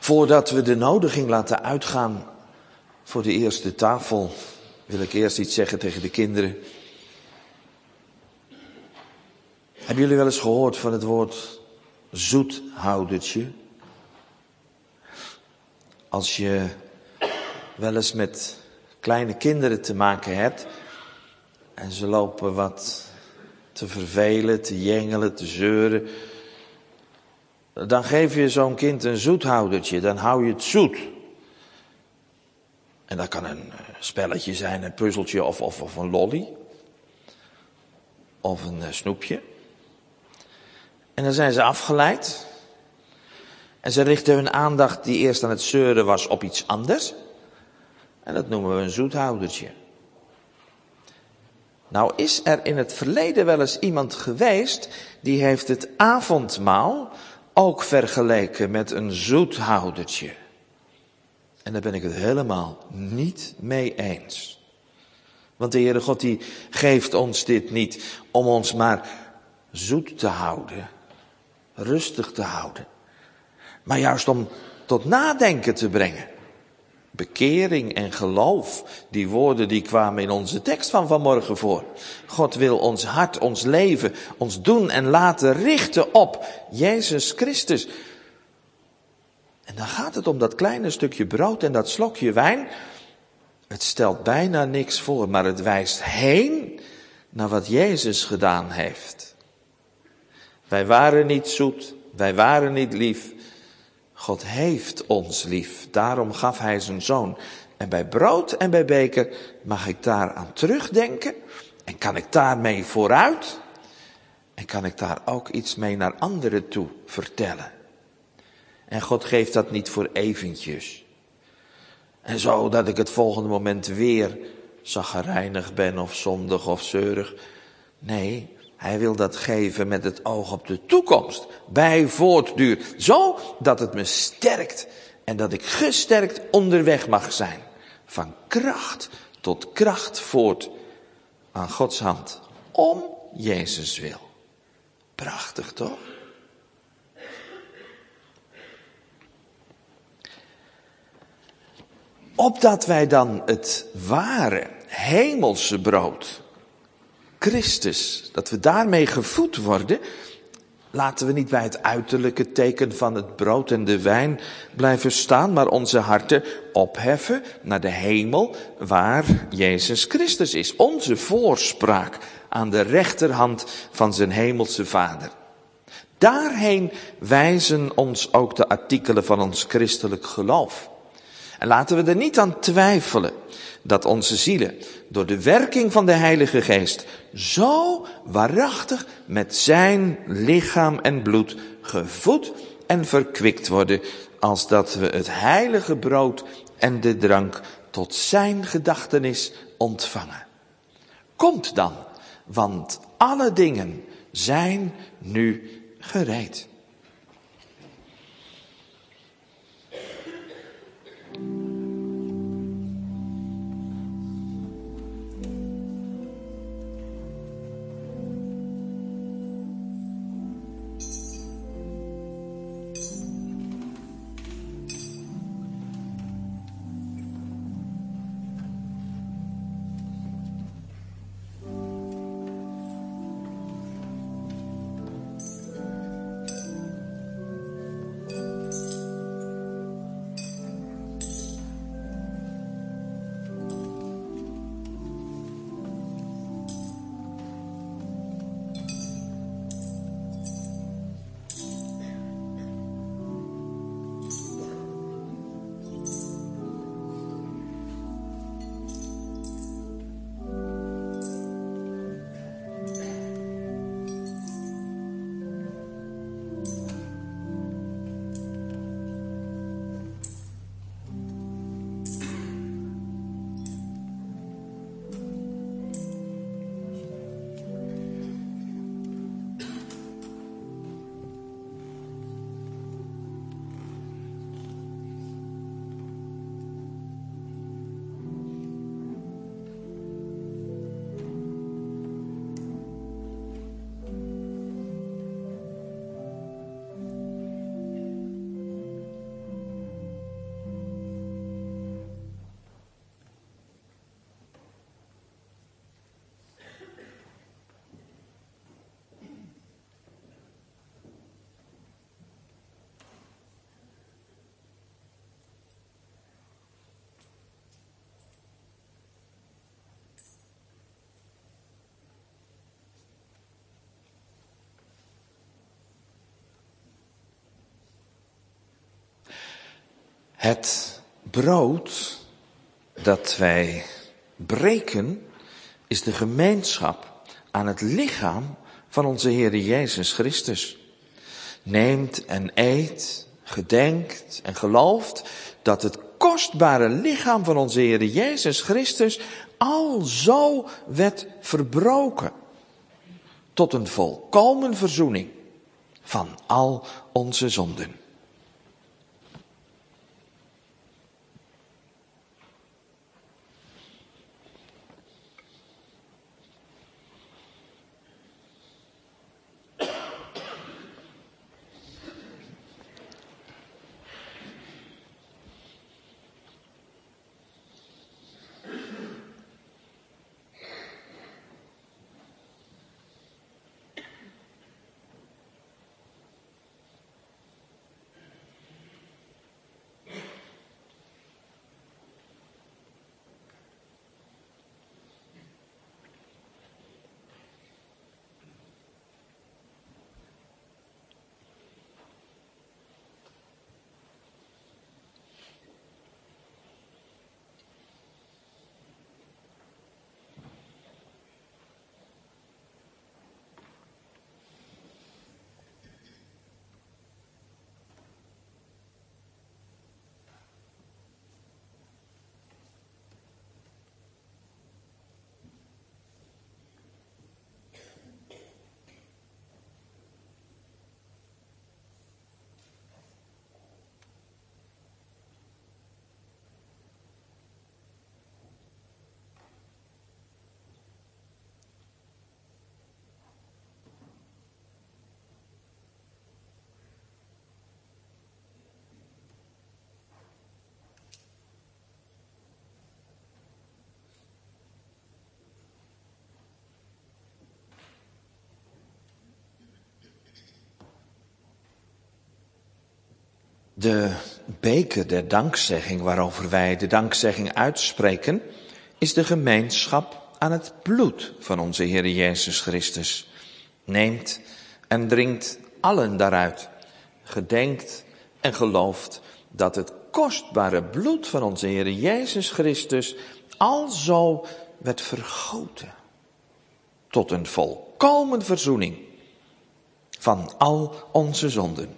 Voordat we de nodiging laten uitgaan voor de eerste tafel, wil ik eerst iets zeggen tegen de kinderen. Hebben jullie wel eens gehoord van het woord zoethoudertje? Als je wel eens met kleine kinderen te maken hebt en ze lopen wat te vervelen, te jengelen, te zeuren, dan geef je zo'n kind een zoethoudertje, dan hou je het zoet. En dat kan een spelletje zijn, een puzzeltje of, of, of een lolly. Of een snoepje. En dan zijn ze afgeleid. En ze richten hun aandacht die eerst aan het zeuren was op iets anders. En dat noemen we een zoethoudertje. Nou is er in het verleden wel eens iemand geweest die heeft het avondmaal ook vergeleken met een zoethoudertje. En daar ben ik het helemaal niet mee eens. Want de Heere God die geeft ons dit niet om ons maar zoet te houden, rustig te houden. Maar juist om tot nadenken te brengen. Bekering en geloof, die woorden die kwamen in onze tekst van vanmorgen voor. God wil ons hart, ons leven, ons doen en laten richten op Jezus Christus. En dan gaat het om dat kleine stukje brood en dat slokje wijn. Het stelt bijna niks voor, maar het wijst heen naar wat Jezus gedaan heeft. Wij waren niet zoet, wij waren niet lief. God heeft ons lief, daarom gaf hij zijn zoon. En bij brood en bij beker mag ik daar aan terugdenken. En kan ik daarmee vooruit. En kan ik daar ook iets mee naar anderen toe vertellen. En God geeft dat niet voor eventjes. En zo dat ik het volgende moment weer chagrijnig ben of zondig of zeurig. Nee, hij wil dat geven met het oog op de toekomst. Bij voortduur. Zo dat het me sterkt. En dat ik gesterkt onderweg mag zijn. Van kracht tot kracht voort. Aan Gods hand. Om Jezus wil. Prachtig toch? Opdat wij dan het ware hemelse brood, Christus, dat we daarmee gevoed worden, laten we niet bij het uiterlijke teken van het brood en de wijn blijven staan, maar onze harten opheffen naar de hemel waar Jezus Christus is. Onze voorspraak aan de rechterhand van zijn hemelse Vader. Daarheen wijzen ons ook de artikelen van ons christelijk geloof. En laten we er niet aan twijfelen dat onze zielen door de werking van de Heilige Geest zo waarachtig met zijn lichaam en bloed gevoed en verkwikt worden, als dat we het heilige brood en de drank tot zijn gedachtenis ontvangen. Komt dan, want alle dingen zijn nu gereed. Het brood dat wij breken is de gemeenschap aan het lichaam van onze Heere Jezus Christus. Neemt en eet, gedenkt en gelooft dat het kostbare lichaam van onze Heere Jezus Christus alzo werd verbroken tot een volkomen verzoening van al onze zonden. De beker der dankzegging waarover wij de dankzegging uitspreken, is de gemeenschap aan het bloed van onze Heere Jezus Christus. Neemt en drinkt allen daaruit, gedenkt en gelooft dat het kostbare bloed van onze Heere Jezus Christus alzo werd vergoten tot een volkomen verzoening van al onze zonden.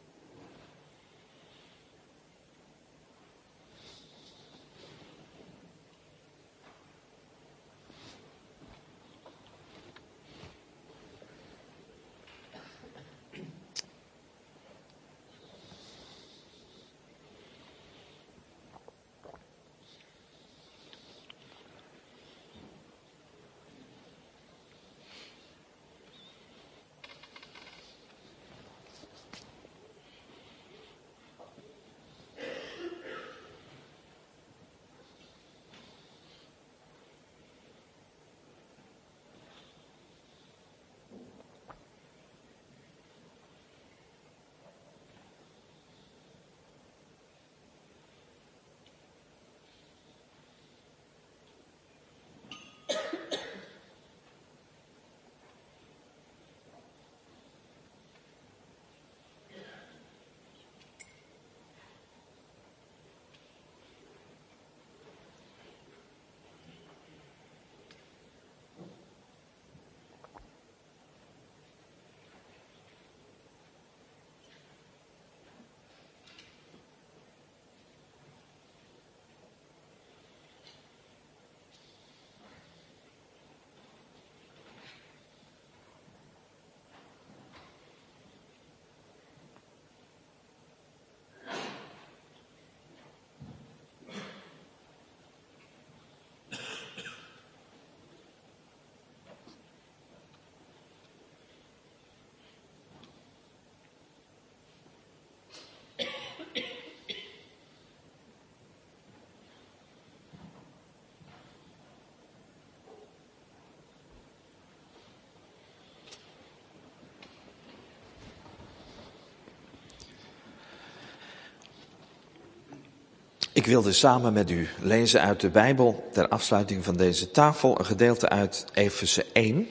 Ik wilde samen met u lezen uit de Bijbel ter afsluiting van deze tafel een gedeelte uit Efeze één.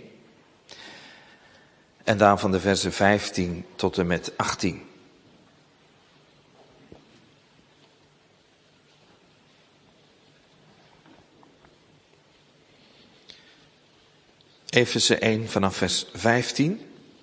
En daarvan de versen vijftien tot en met achttien. Efeze één vanaf vers vijftien.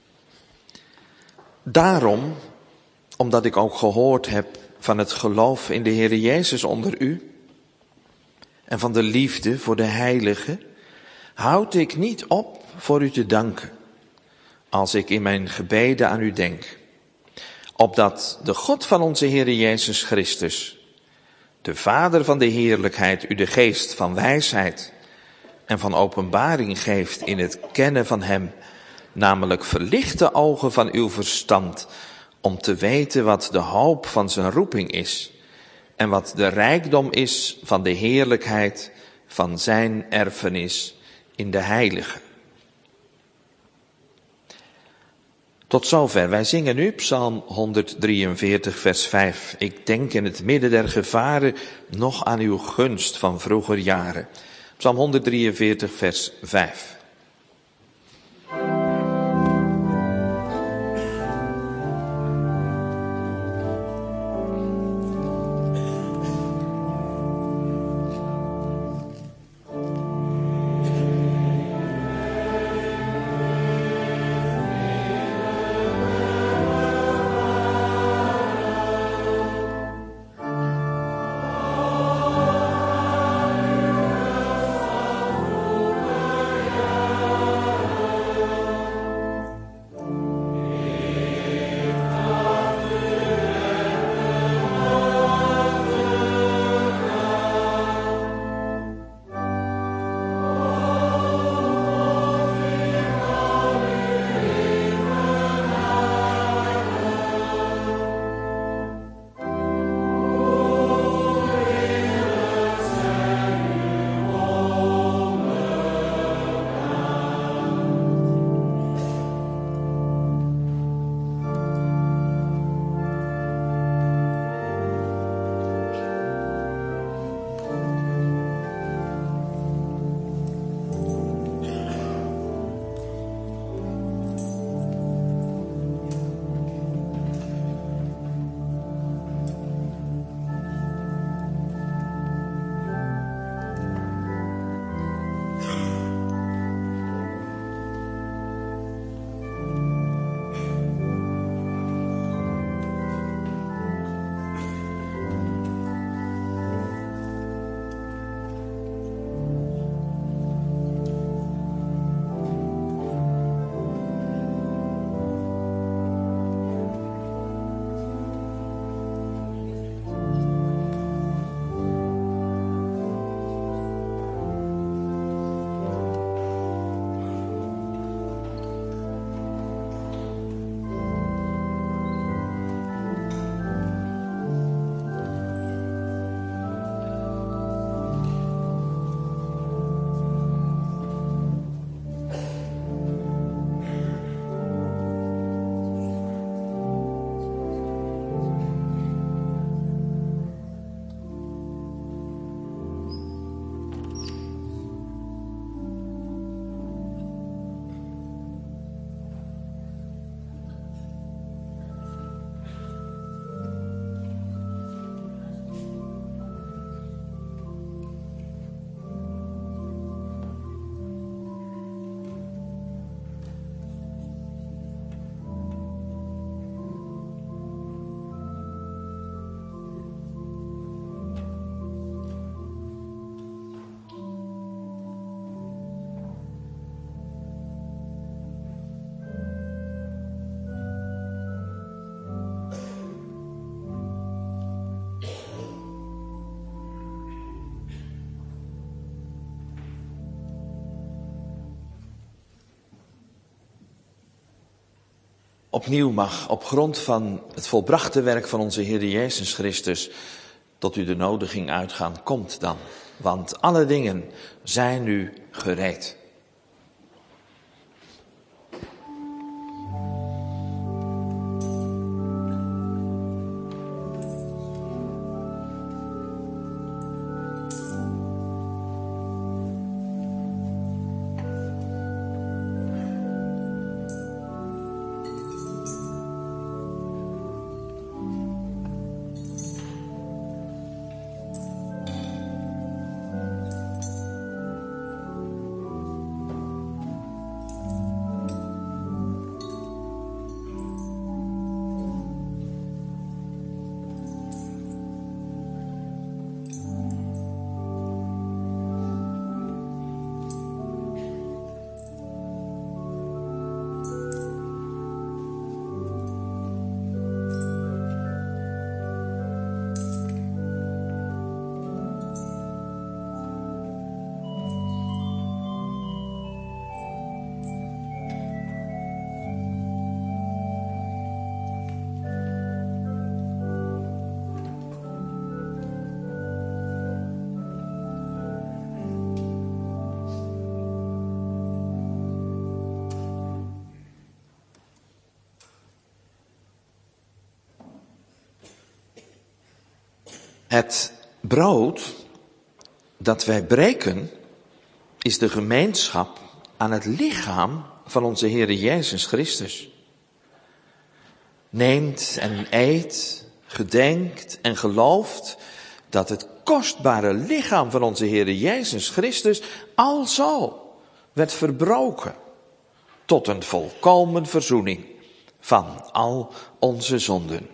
Daarom, omdat ik ook gehoord heb van het geloof in de Heere Jezus onder u en van de liefde voor de heiligen, houd ik niet op voor u te danken, als ik in mijn gebeden aan u denk, opdat de God van onze Heere Jezus Christus, de Vader van de heerlijkheid, u de geest van wijsheid en van openbaring geeft in het kennen van hem, namelijk verlichte ogen van uw verstand, om te weten wat de hoop van zijn roeping is en wat de rijkdom is van de heerlijkheid van zijn erfenis in de heiligen. Tot zover. Wij zingen nu Psalm honderddrieënveertig vers vijf. Ik denk in het midden der gevaren nog aan uw gunst van vroeger jaren. Psalm honderddrieënveertig vers vijf. Opnieuw mag op grond van het volbrachte werk van onze Heer Jezus Christus tot u de nodiging uitgaan. Komt dan, want alle dingen zijn nu gereed. Het brood dat wij breken is de gemeenschap aan het lichaam van onze Heere Jezus Christus. Neemt en eet, gedenkt en gelooft dat het kostbare lichaam van onze Heere Jezus Christus alzo werd verbroken tot een volkomen verzoening van al onze zonden.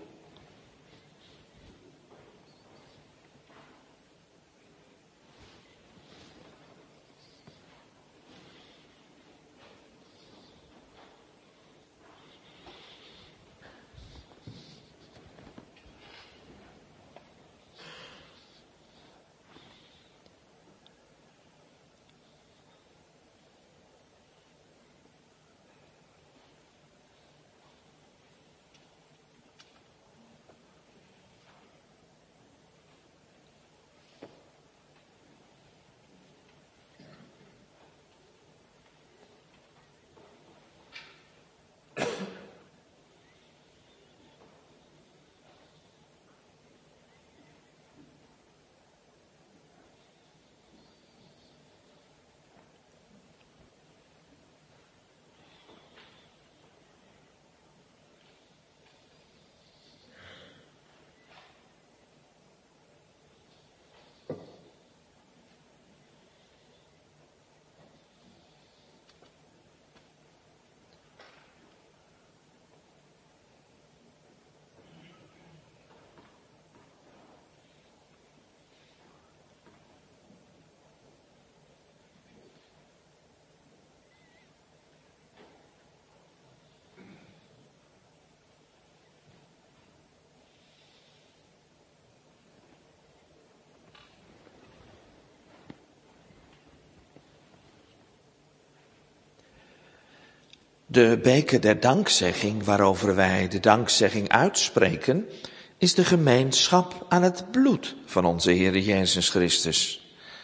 De beker der dankzegging, waarover wij de dankzegging uitspreken, is de gemeenschap aan het bloed van onze Heere Jezus Christus.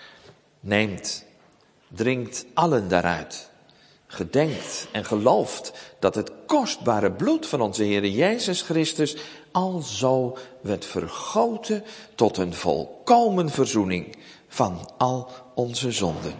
Neemt, drinkt allen daaruit, gedenkt en gelooft dat het kostbare bloed van onze Heere Jezus Christus alzo werd vergoten tot een volkomen verzoening van al onze zonden.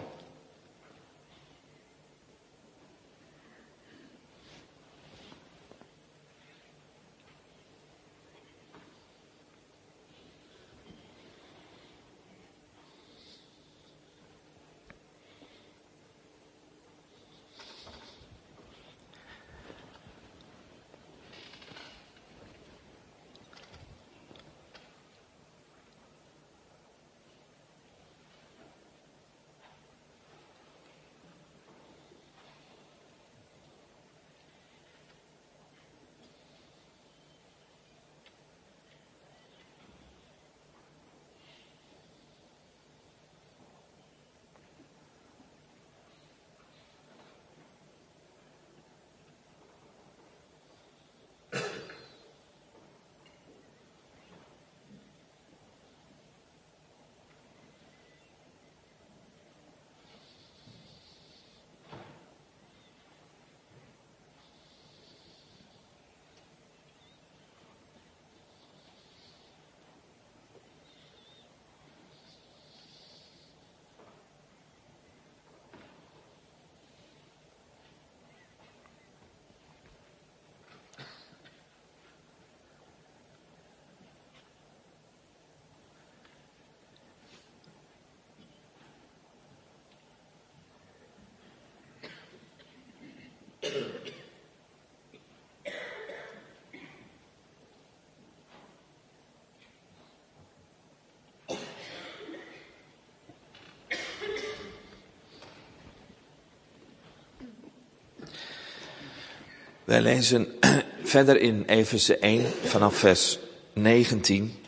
Wij lezen verder in Efeze één vanaf vers negentien.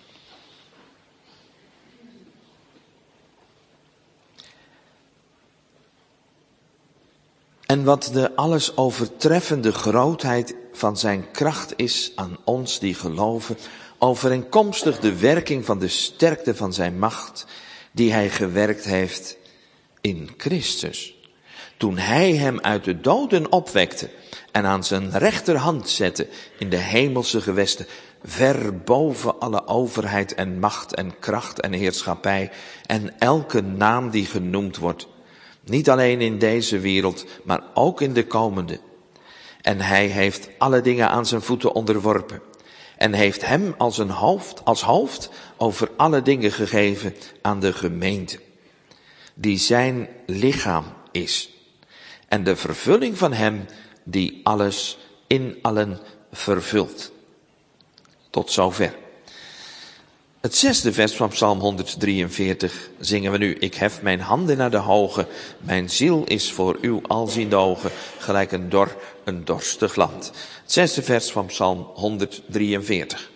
En wat de alles overtreffende grootheid van zijn kracht is aan ons die geloven, overeenkomstig de werking van de sterkte van zijn macht, die hij gewerkt heeft in Christus. Toen hij hem uit de doden opwekte en aan zijn rechterhand zette in de hemelse gewesten, ver boven alle overheid en macht en kracht en heerschappij en elke naam die genoemd wordt. Niet alleen in deze wereld, maar ook in de komende. En hij heeft alle dingen aan zijn voeten onderworpen. En heeft hem als een hoofd, als hoofd over alle dingen gegeven aan de gemeente. Die zijn lichaam is. En de vervulling van hem die alles in allen vervult. Tot zover. Het zesde vers van Psalm honderddrieënveertig zingen we nu. Ik hef mijn handen naar de hoge, mijn ziel is voor uw alziende ogen, gelijk een dor, een dorstig land. Het zesde vers van Psalm honderddrieënveertig.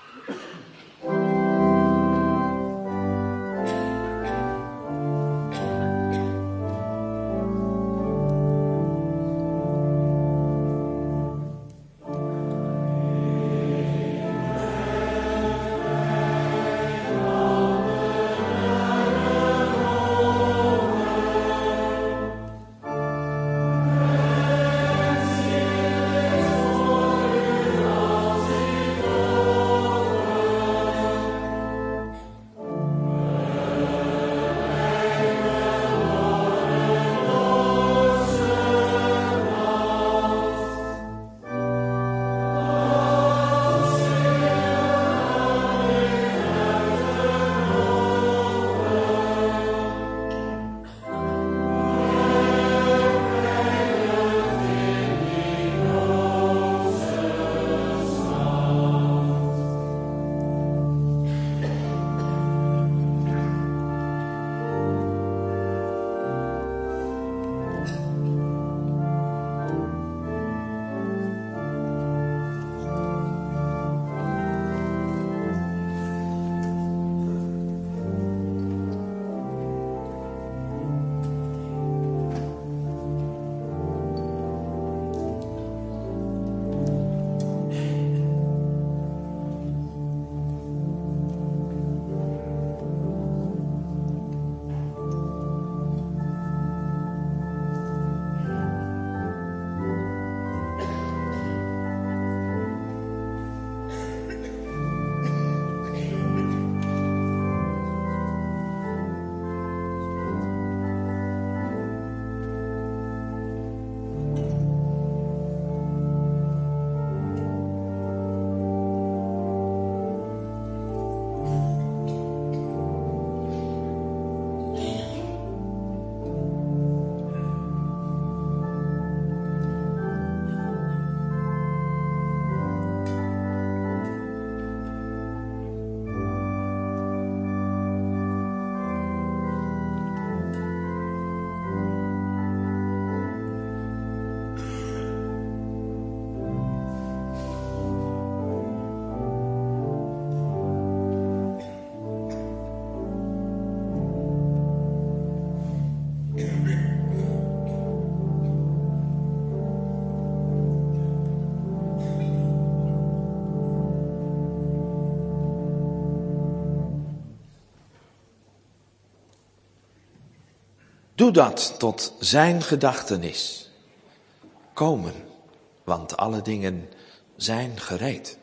Doe dat tot zijn gedachtenis. Komen, want alle dingen zijn gereed.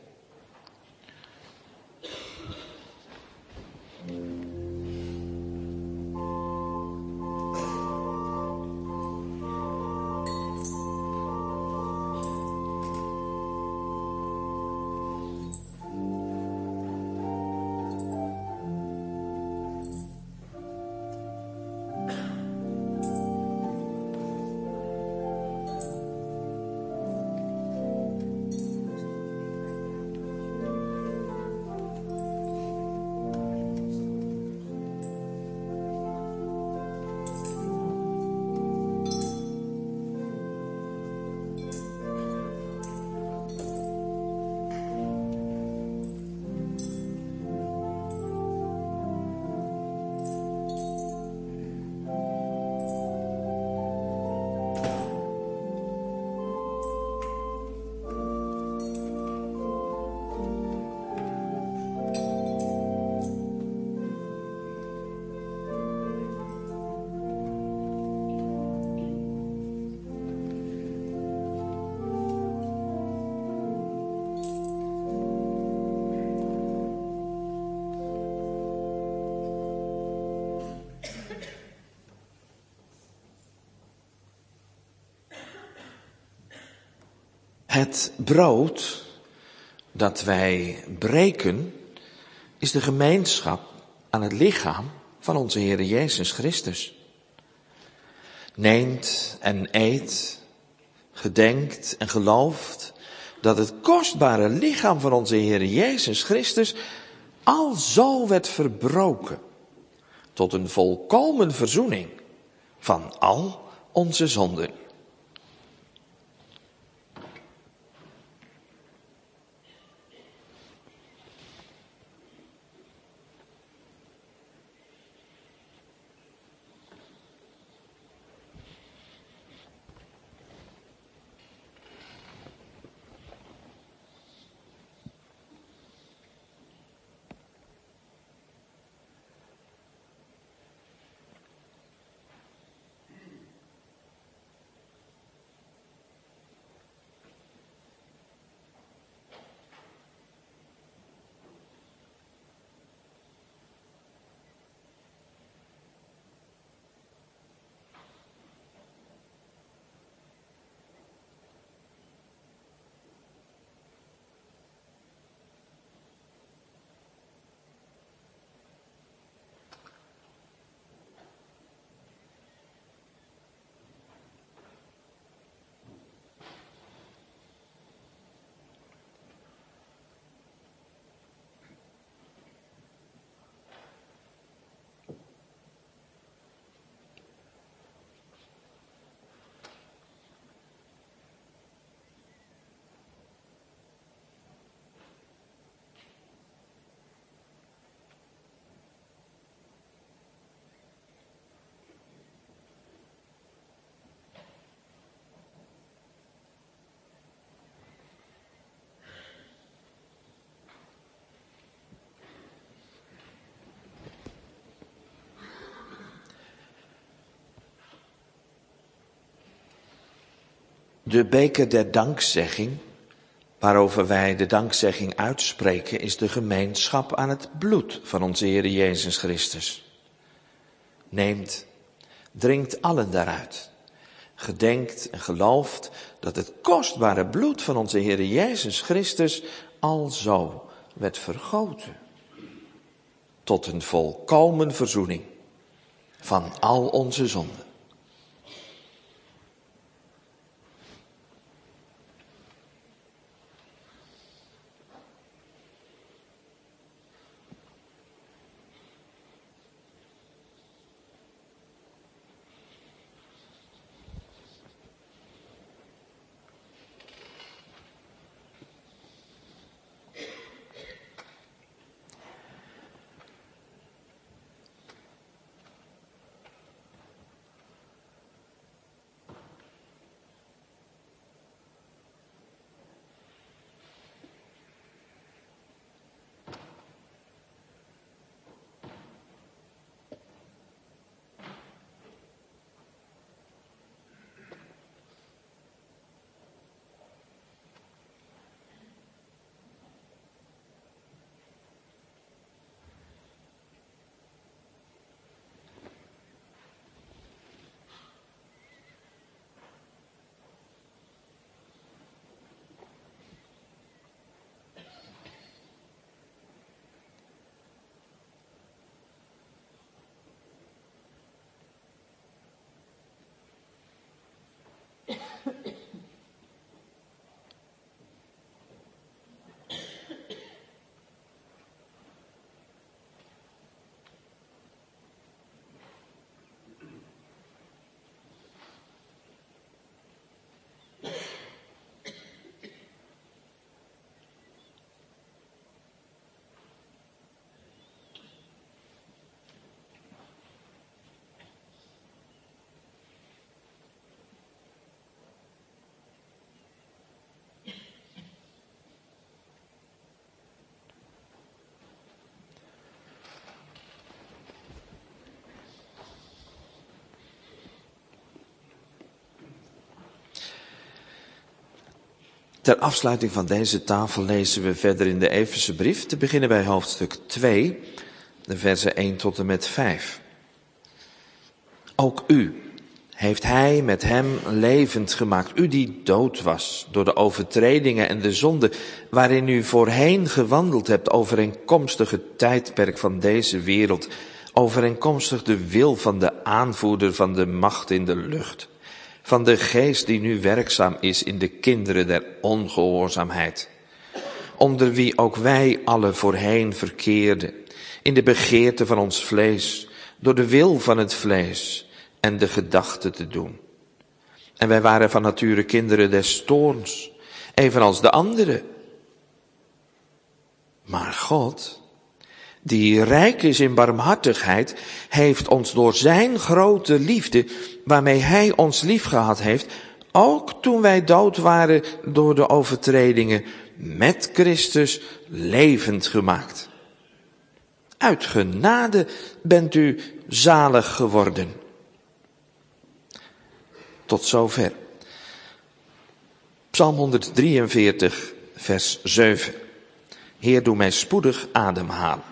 Het brood dat wij breken is de gemeenschap aan het lichaam van onze Heere Jezus Christus. Neemt en eet, gedenkt en gelooft dat het kostbare lichaam van onze Heere Jezus Christus alzo werd verbroken tot een volkomen verzoening van al onze zonden. De beker der dankzegging, waarover wij de dankzegging uitspreken, is de gemeenschap aan het bloed van onze Heere Jezus Christus. Neemt, drinkt allen daaruit. Gedenkt en gelooft dat het kostbare bloed van onze Heere Jezus Christus alzo werd vergoten tot een volkomen verzoening van al onze zonden. Ter afsluiting van deze tafel lezen we verder in de Efeze brief, te beginnen bij hoofdstuk twee, de versen één tot en met vijf. Ook u, heeft hij met hem levend gemaakt. U die dood was door de overtredingen en de zonde, waarin u voorheen gewandeld hebt, overeenkomstig het tijdperk van deze wereld, overeenkomstig de wil van de aanvoerder van de macht in de lucht, van de geest die nu werkzaam is in de kinderen der ongehoorzaamheid, onder wie ook wij alle voorheen verkeerden, in de begeerte van ons vlees, door de wil van het vlees en de gedachte te doen. En wij waren van nature kinderen des toorns, evenals de anderen. Maar God, die rijk is in barmhartigheid, heeft ons door zijn grote liefde, waarmee hij ons liefgehad heeft, ook toen wij dood waren door de overtredingen, met Christus levend gemaakt. Uit genade bent u zalig geworden. Tot zover. Psalm honderddrieënveertig, vers zeven. Heer, doe mij spoedig ademhalen.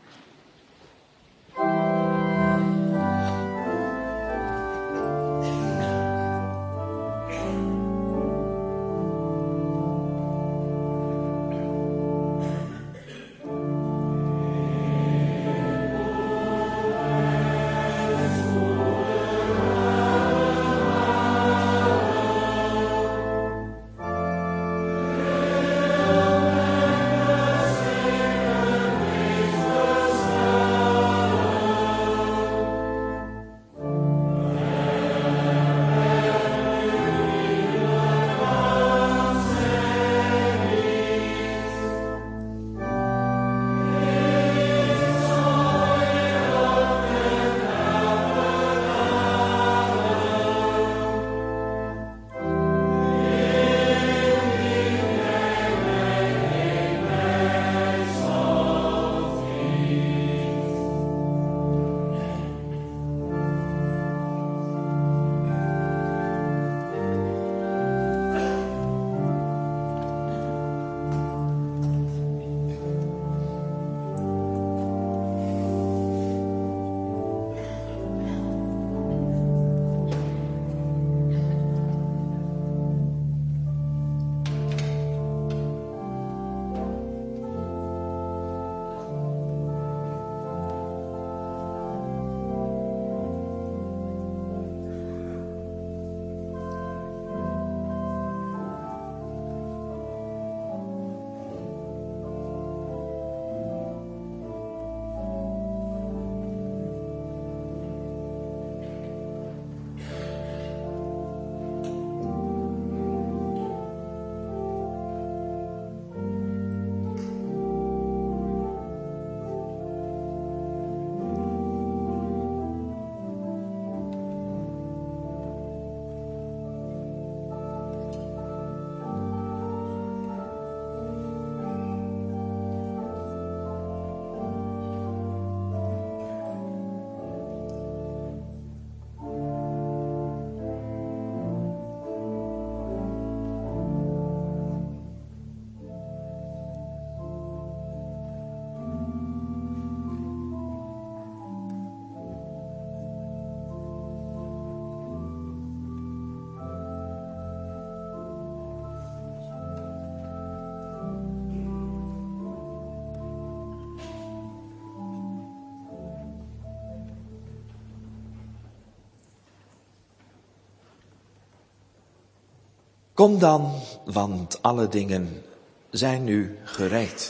Kom dan, want alle dingen zijn nu gereed.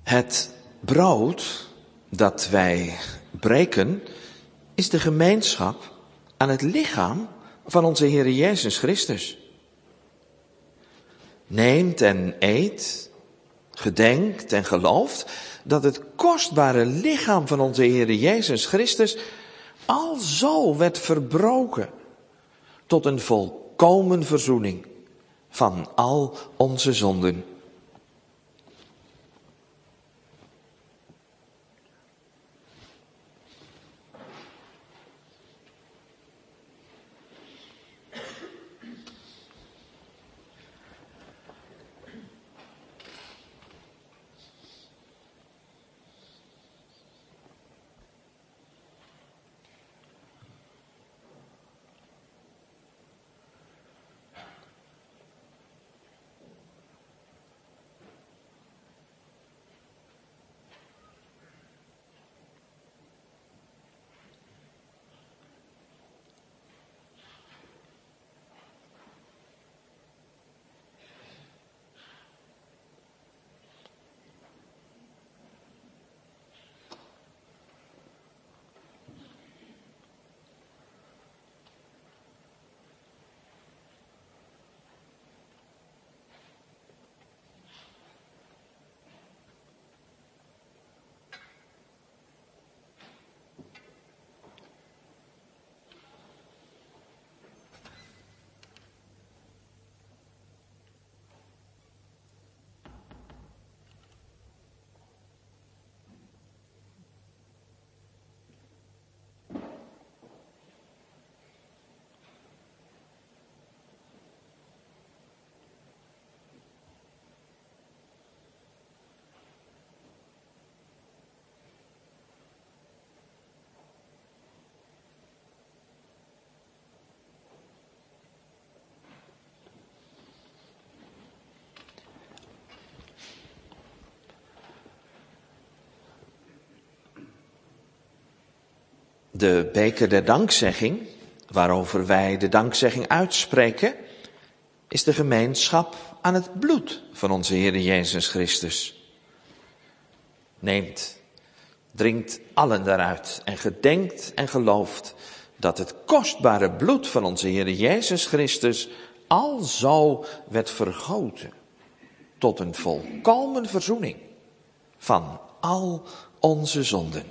Het brood dat wij breken is de gemeenschap aan het lichaam van onze Heer Jezus Christus. Neemt en eet, gedenkt en gelooft dat het kostbare lichaam van onze Heer Jezus Christus alzo werd verbroken tot een volkomen verzoening van al onze zonden. De beker der dankzegging, waarover wij de dankzegging uitspreken, is de gemeenschap aan het bloed van onze Heer Jezus Christus. Neemt, drinkt allen daaruit en gedenkt en gelooft dat het kostbare bloed van onze Heer Jezus Christus alzo werd vergoten tot een volkomen verzoening van al onze zonden.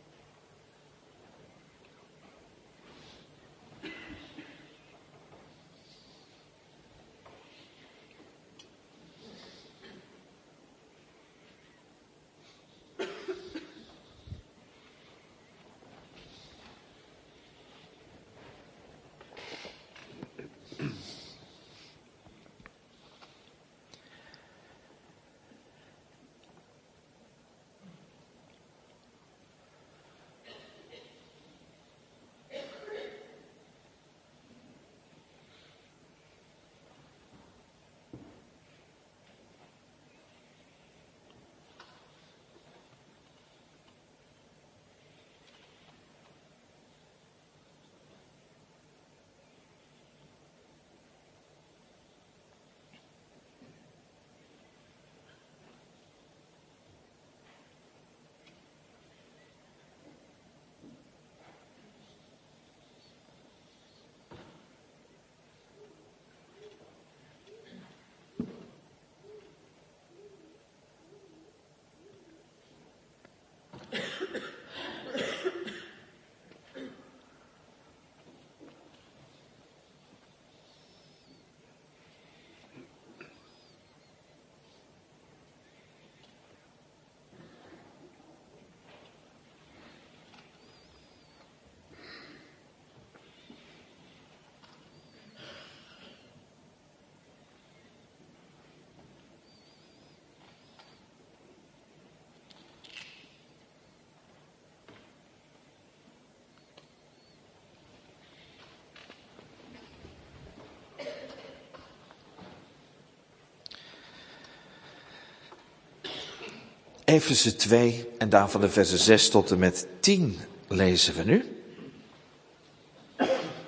Efeze twee en daarvan de versen zes tot en met tien lezen we nu.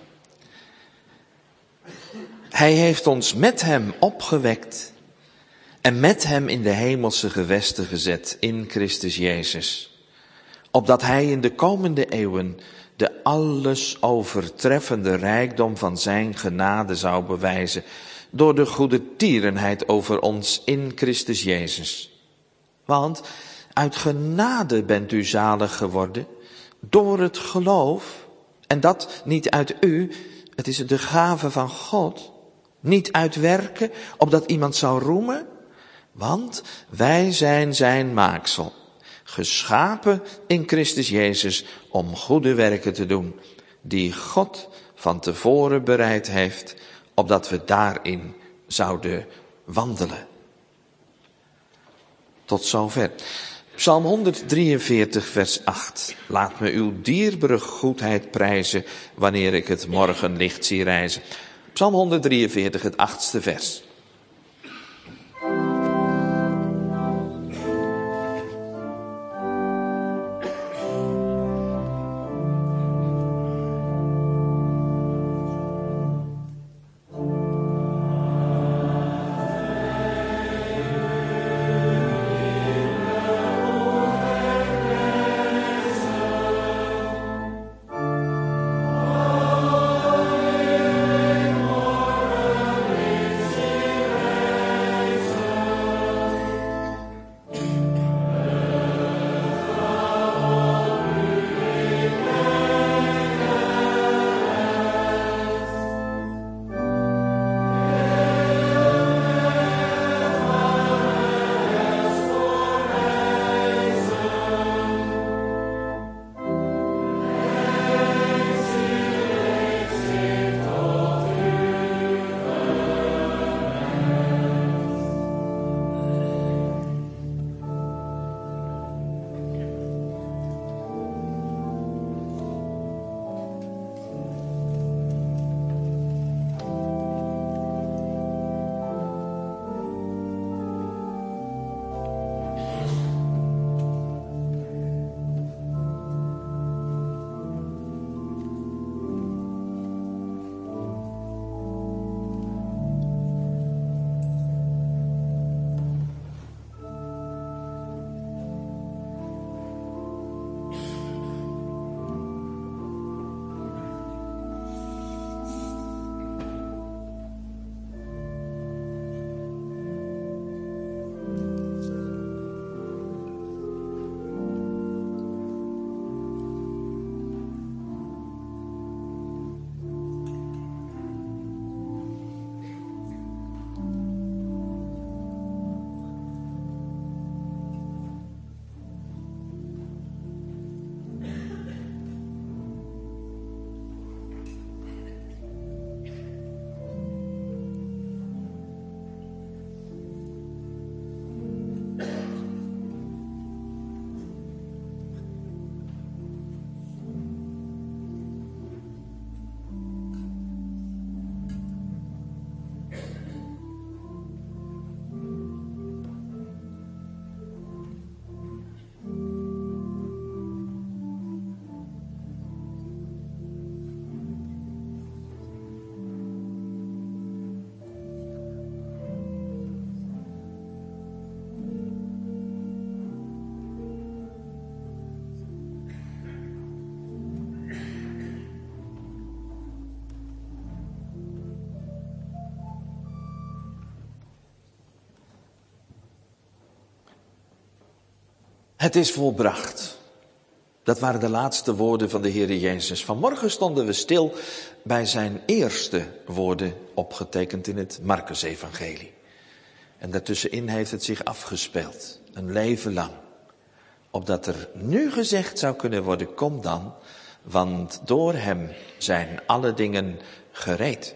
Hij heeft ons met hem opgewekt en met hem in de hemelse gewesten gezet in Christus Jezus, opdat hij in de komende eeuwen de alles overtreffende rijkdom van zijn genade zou bewijzen door de goede tierenheid over ons in Christus Jezus. Want uit genade bent u zalig geworden door het geloof, en dat niet uit u, het is de gave van God, niet uit werken, opdat iemand zou roemen, want wij zijn zijn maaksel, geschapen in Christus Jezus om goede werken te doen, die God van tevoren bereid heeft, opdat we daarin zouden wandelen. Tot zover. Psalm honderddrieënveertig, vers acht. Laat me uw dierbare goedheid prijzen, wanneer ik het morgenlicht zie rijzen. Psalm honderddrieënveertig, het achtste vers. Het is volbracht. Dat waren de laatste woorden van de Heer Jezus. Vanmorgen stonden we stil bij zijn eerste woorden opgetekend in het Markusevangelie. En daartussenin heeft het zich afgespeeld, een leven lang. Opdat er nu gezegd zou kunnen worden, kom dan, want door hem zijn alle dingen gereed.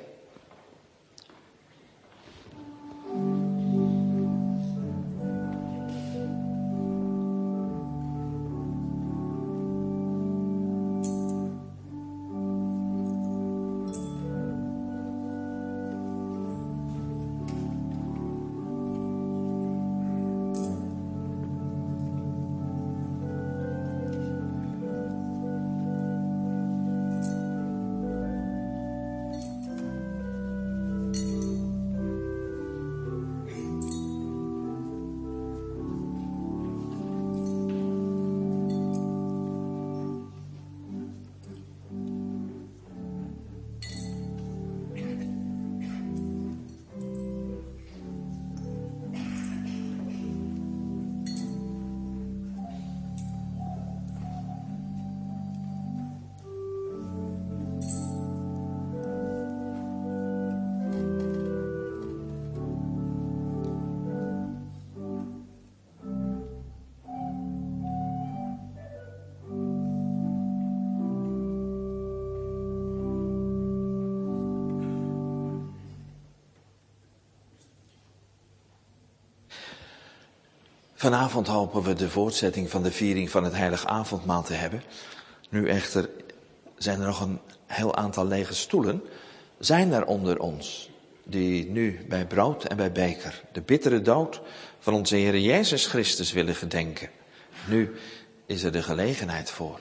Vanavond hopen we de voortzetting van de viering van het heilig avondmaal te hebben. Nu echter zijn er nog een heel aantal lege stoelen. Zijn er onder ons die nu bij brood en bij beker de bittere dood van onze Heer Jezus Christus willen gedenken? Nu is er de gelegenheid voor.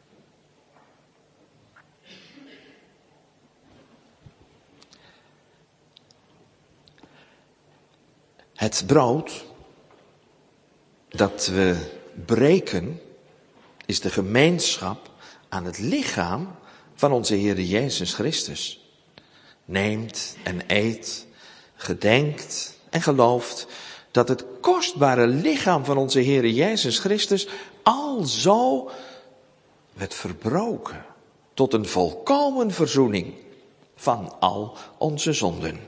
Het brood dat we breken is de gemeenschap aan het lichaam van onze Heer Jezus Christus. Neemt en eet, gedenkt en gelooft dat het kostbare lichaam van onze Heer Jezus Christus alzo werd verbroken tot een volkomen verzoening van al onze zonden.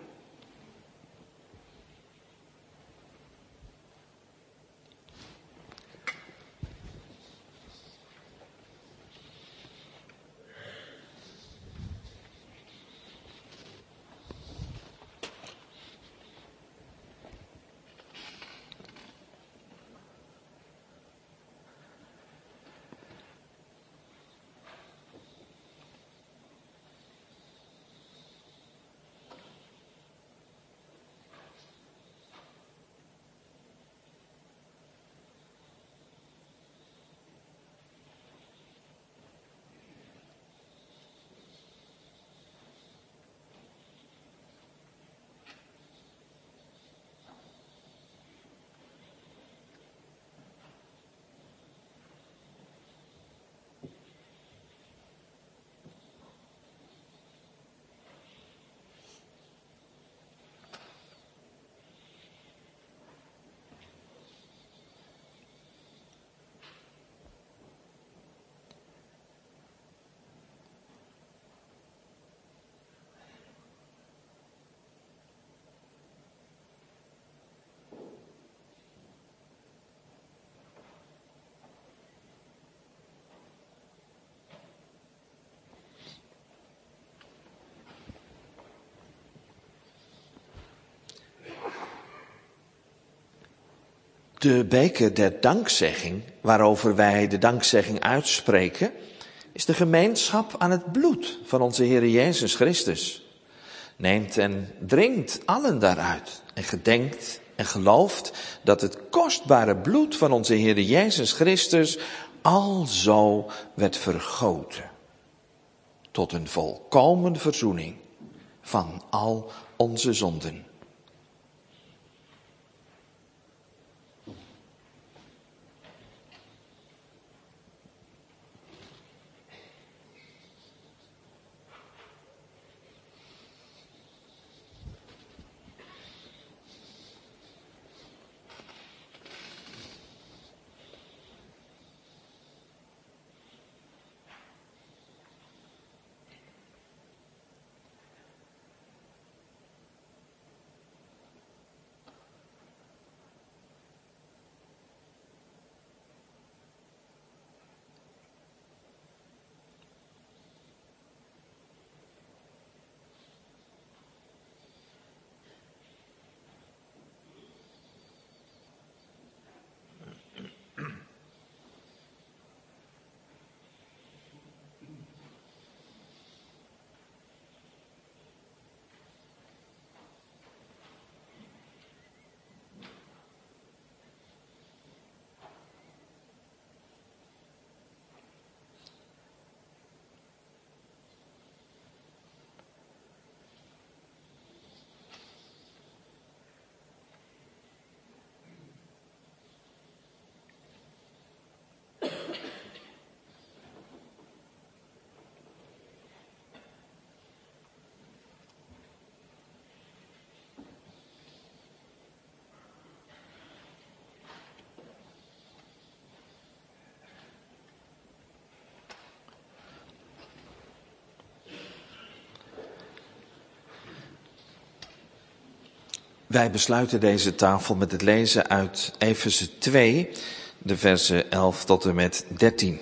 De beker der dankzegging, waarover wij de dankzegging uitspreken, is de gemeenschap aan het bloed van onze Heer Jezus Christus. Neemt en drinkt allen daaruit en gedenkt en gelooft dat het kostbare bloed van onze Heer Jezus Christus alzo werd vergoten tot een volkomen verzoening van al onze zonden. Wij besluiten deze tafel met het lezen uit Efeze twee, de versen elf tot en met dertien.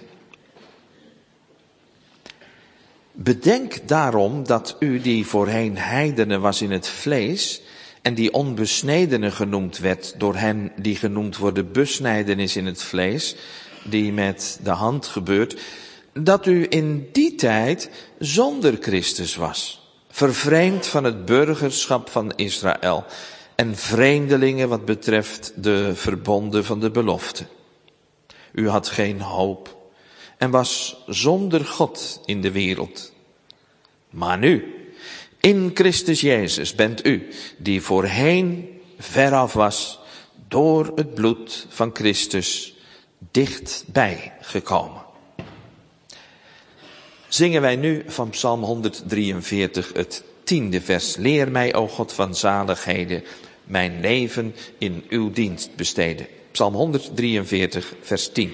Bedenk daarom dat u die voorheen heidenen was in het vlees en die onbesnedene genoemd werd door hen die genoemd worden besnijdenis in het vlees, die met de hand gebeurt, dat u in die tijd zonder Christus was, vervreemd van het burgerschap van Israël en vreemdelingen wat betreft de verbonden van de belofte. U had geen hoop en was zonder God in de wereld. Maar nu, in Christus Jezus bent u, die voorheen veraf was, door het bloed van Christus dichtbij gekomen. Zingen wij nu van Psalm honderddrieënveertig het tiende vers. Leer mij, o God van zaligheden, mijn leven in uw dienst besteden. Psalm honderddrieënveertig, vers tien.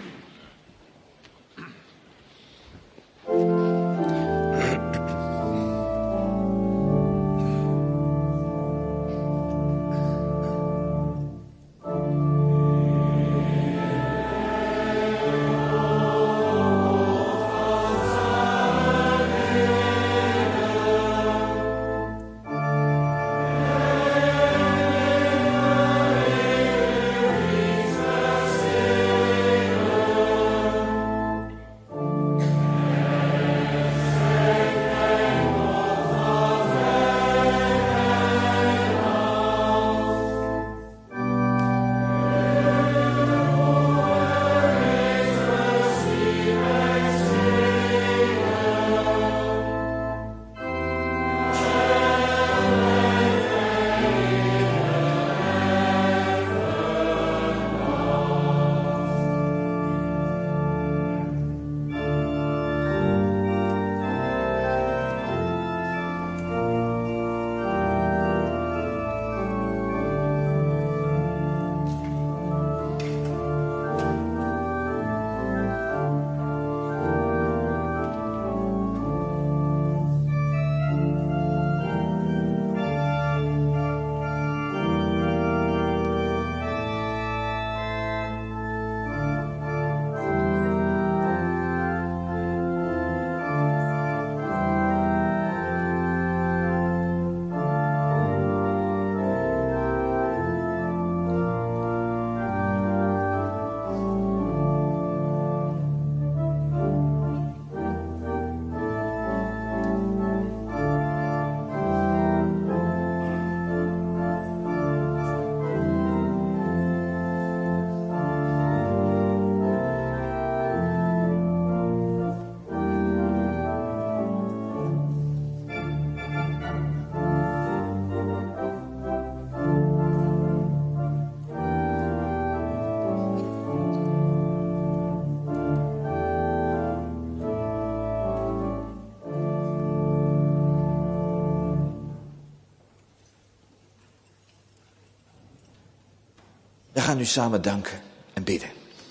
We gaan nu samen danken en bidden.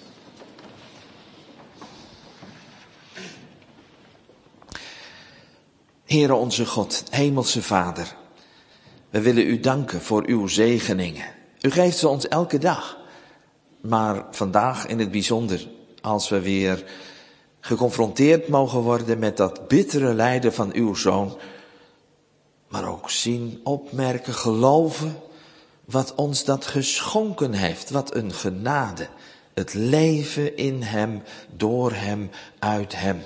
Heere onze God, hemelse Vader, we willen u danken voor uw zegeningen. U geeft ze ons elke dag, maar vandaag in het bijzonder, als we weer geconfronteerd mogen worden met dat bittere lijden van uw Zoon, maar ook zien, opmerken, geloven wat ons dat geschonken heeft, wat een genade. Het leven in hem, door hem, uit hem.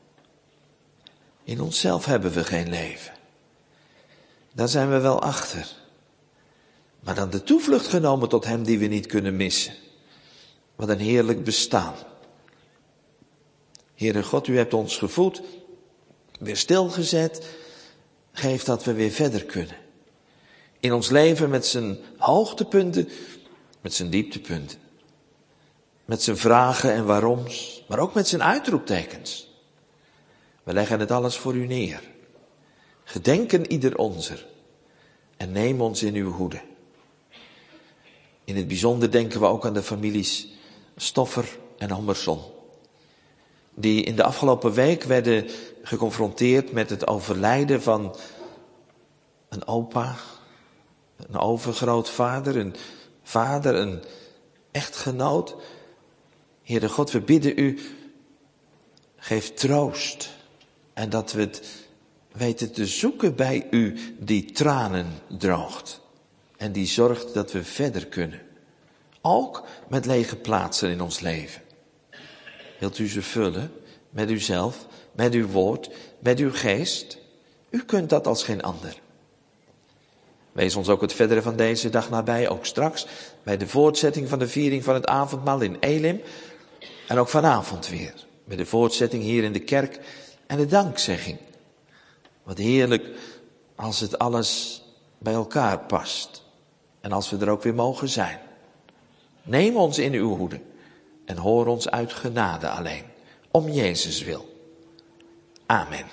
In onszelf hebben we geen leven. Daar zijn we wel achter. Maar dan de toevlucht genomen tot hem die we niet kunnen missen. Wat een heerlijk bestaan. Heere God, u hebt ons gevoed, weer stilgezet. Geef dat we weer verder kunnen. In ons leven met zijn hoogtepunten, met zijn dieptepunten. Met zijn vragen en waaroms, maar ook met zijn uitroeptekens. We leggen het alles voor u neer. Gedenken ieder onzer en neem ons in uw hoede. In het bijzonder denken we ook aan de families Stoffer en Hommerson, die in de afgelopen week werden geconfronteerd met het overlijden van een opa, een overgrootvader, een vader, een echtgenoot. Heere God, we bidden u, geef troost en dat we het weten te zoeken bij u die tranen droogt. en die zorgt dat we verder kunnen. Ook met lege plaatsen in ons leven. Wilt u ze vullen met uzelf, met uw woord, met uw geest? U kunt dat als geen ander. Wees ons ook het verdere van deze dag nabij, ook straks bij de voortzetting van de viering van het avondmaal in Elim. En ook vanavond weer, bij de voortzetting hier in de kerk en de dankzegging. Wat heerlijk als het alles bij elkaar past. En als we er ook weer mogen zijn. Neem ons in uw hoede en hoor ons uit genade alleen. Om Jezus wil. Amen.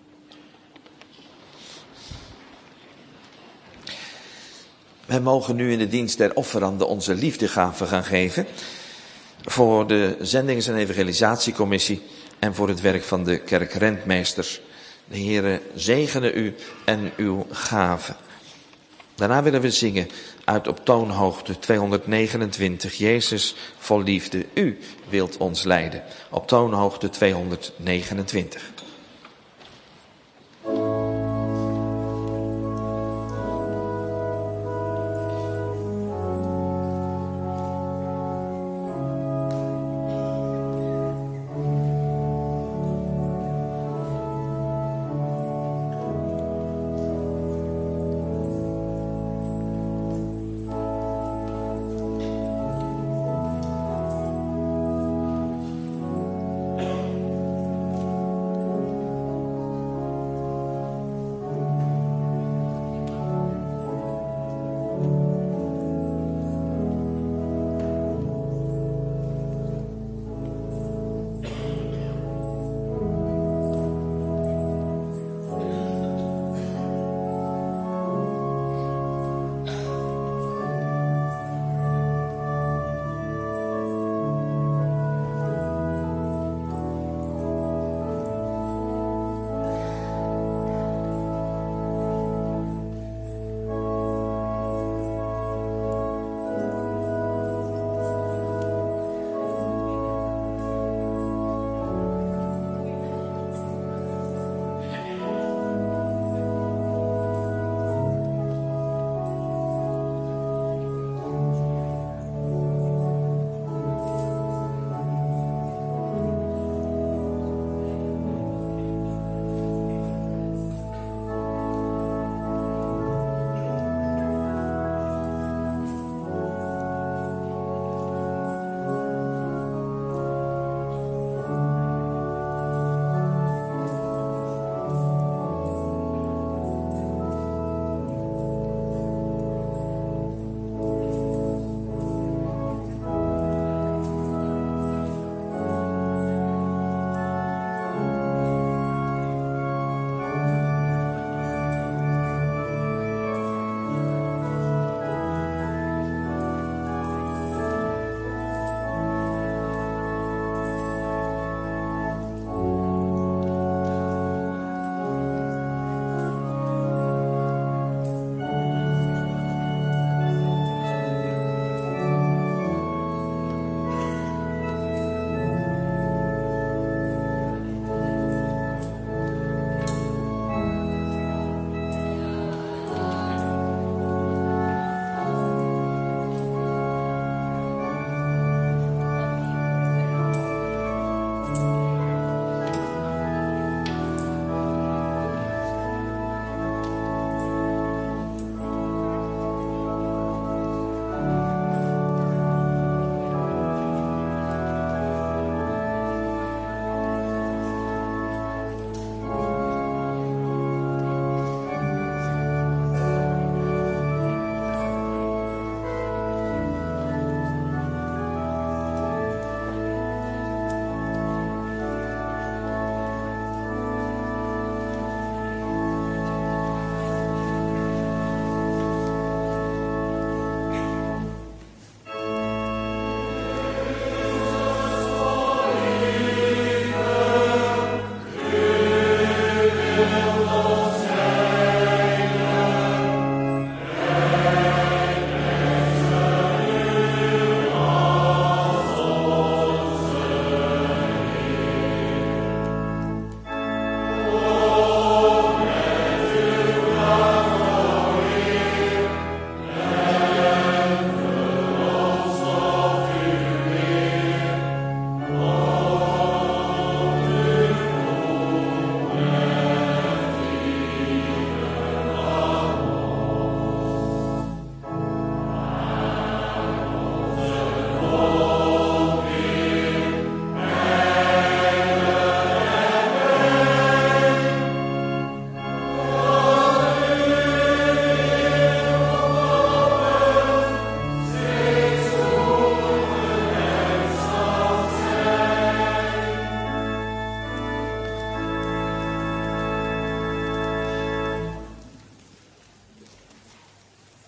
Wij mogen nu in de dienst der offeranden onze liefdegave gaan geven. Voor de Zendings- en Evangelisatiecommissie en voor het werk van de kerkrentmeesters. De Heere zegene u en uw gave. Daarna willen we zingen uit op toonhoogte tweehonderdnegenentwintig. Jezus vol liefde, u wilt ons leiden. Op toonhoogte tweehonderdnegenentwintig.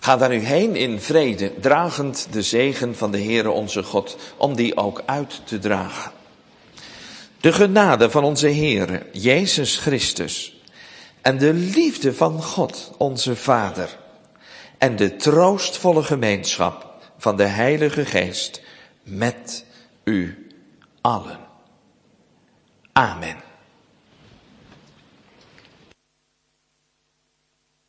Ga daar nu heen in vrede, dragend de zegen van de Heere onze God, om die ook uit te dragen. De genade van onze Heere, Jezus Christus, en de liefde van God, onze Vader, en de troostvolle gemeenschap van de Heilige Geest met u allen. Amen.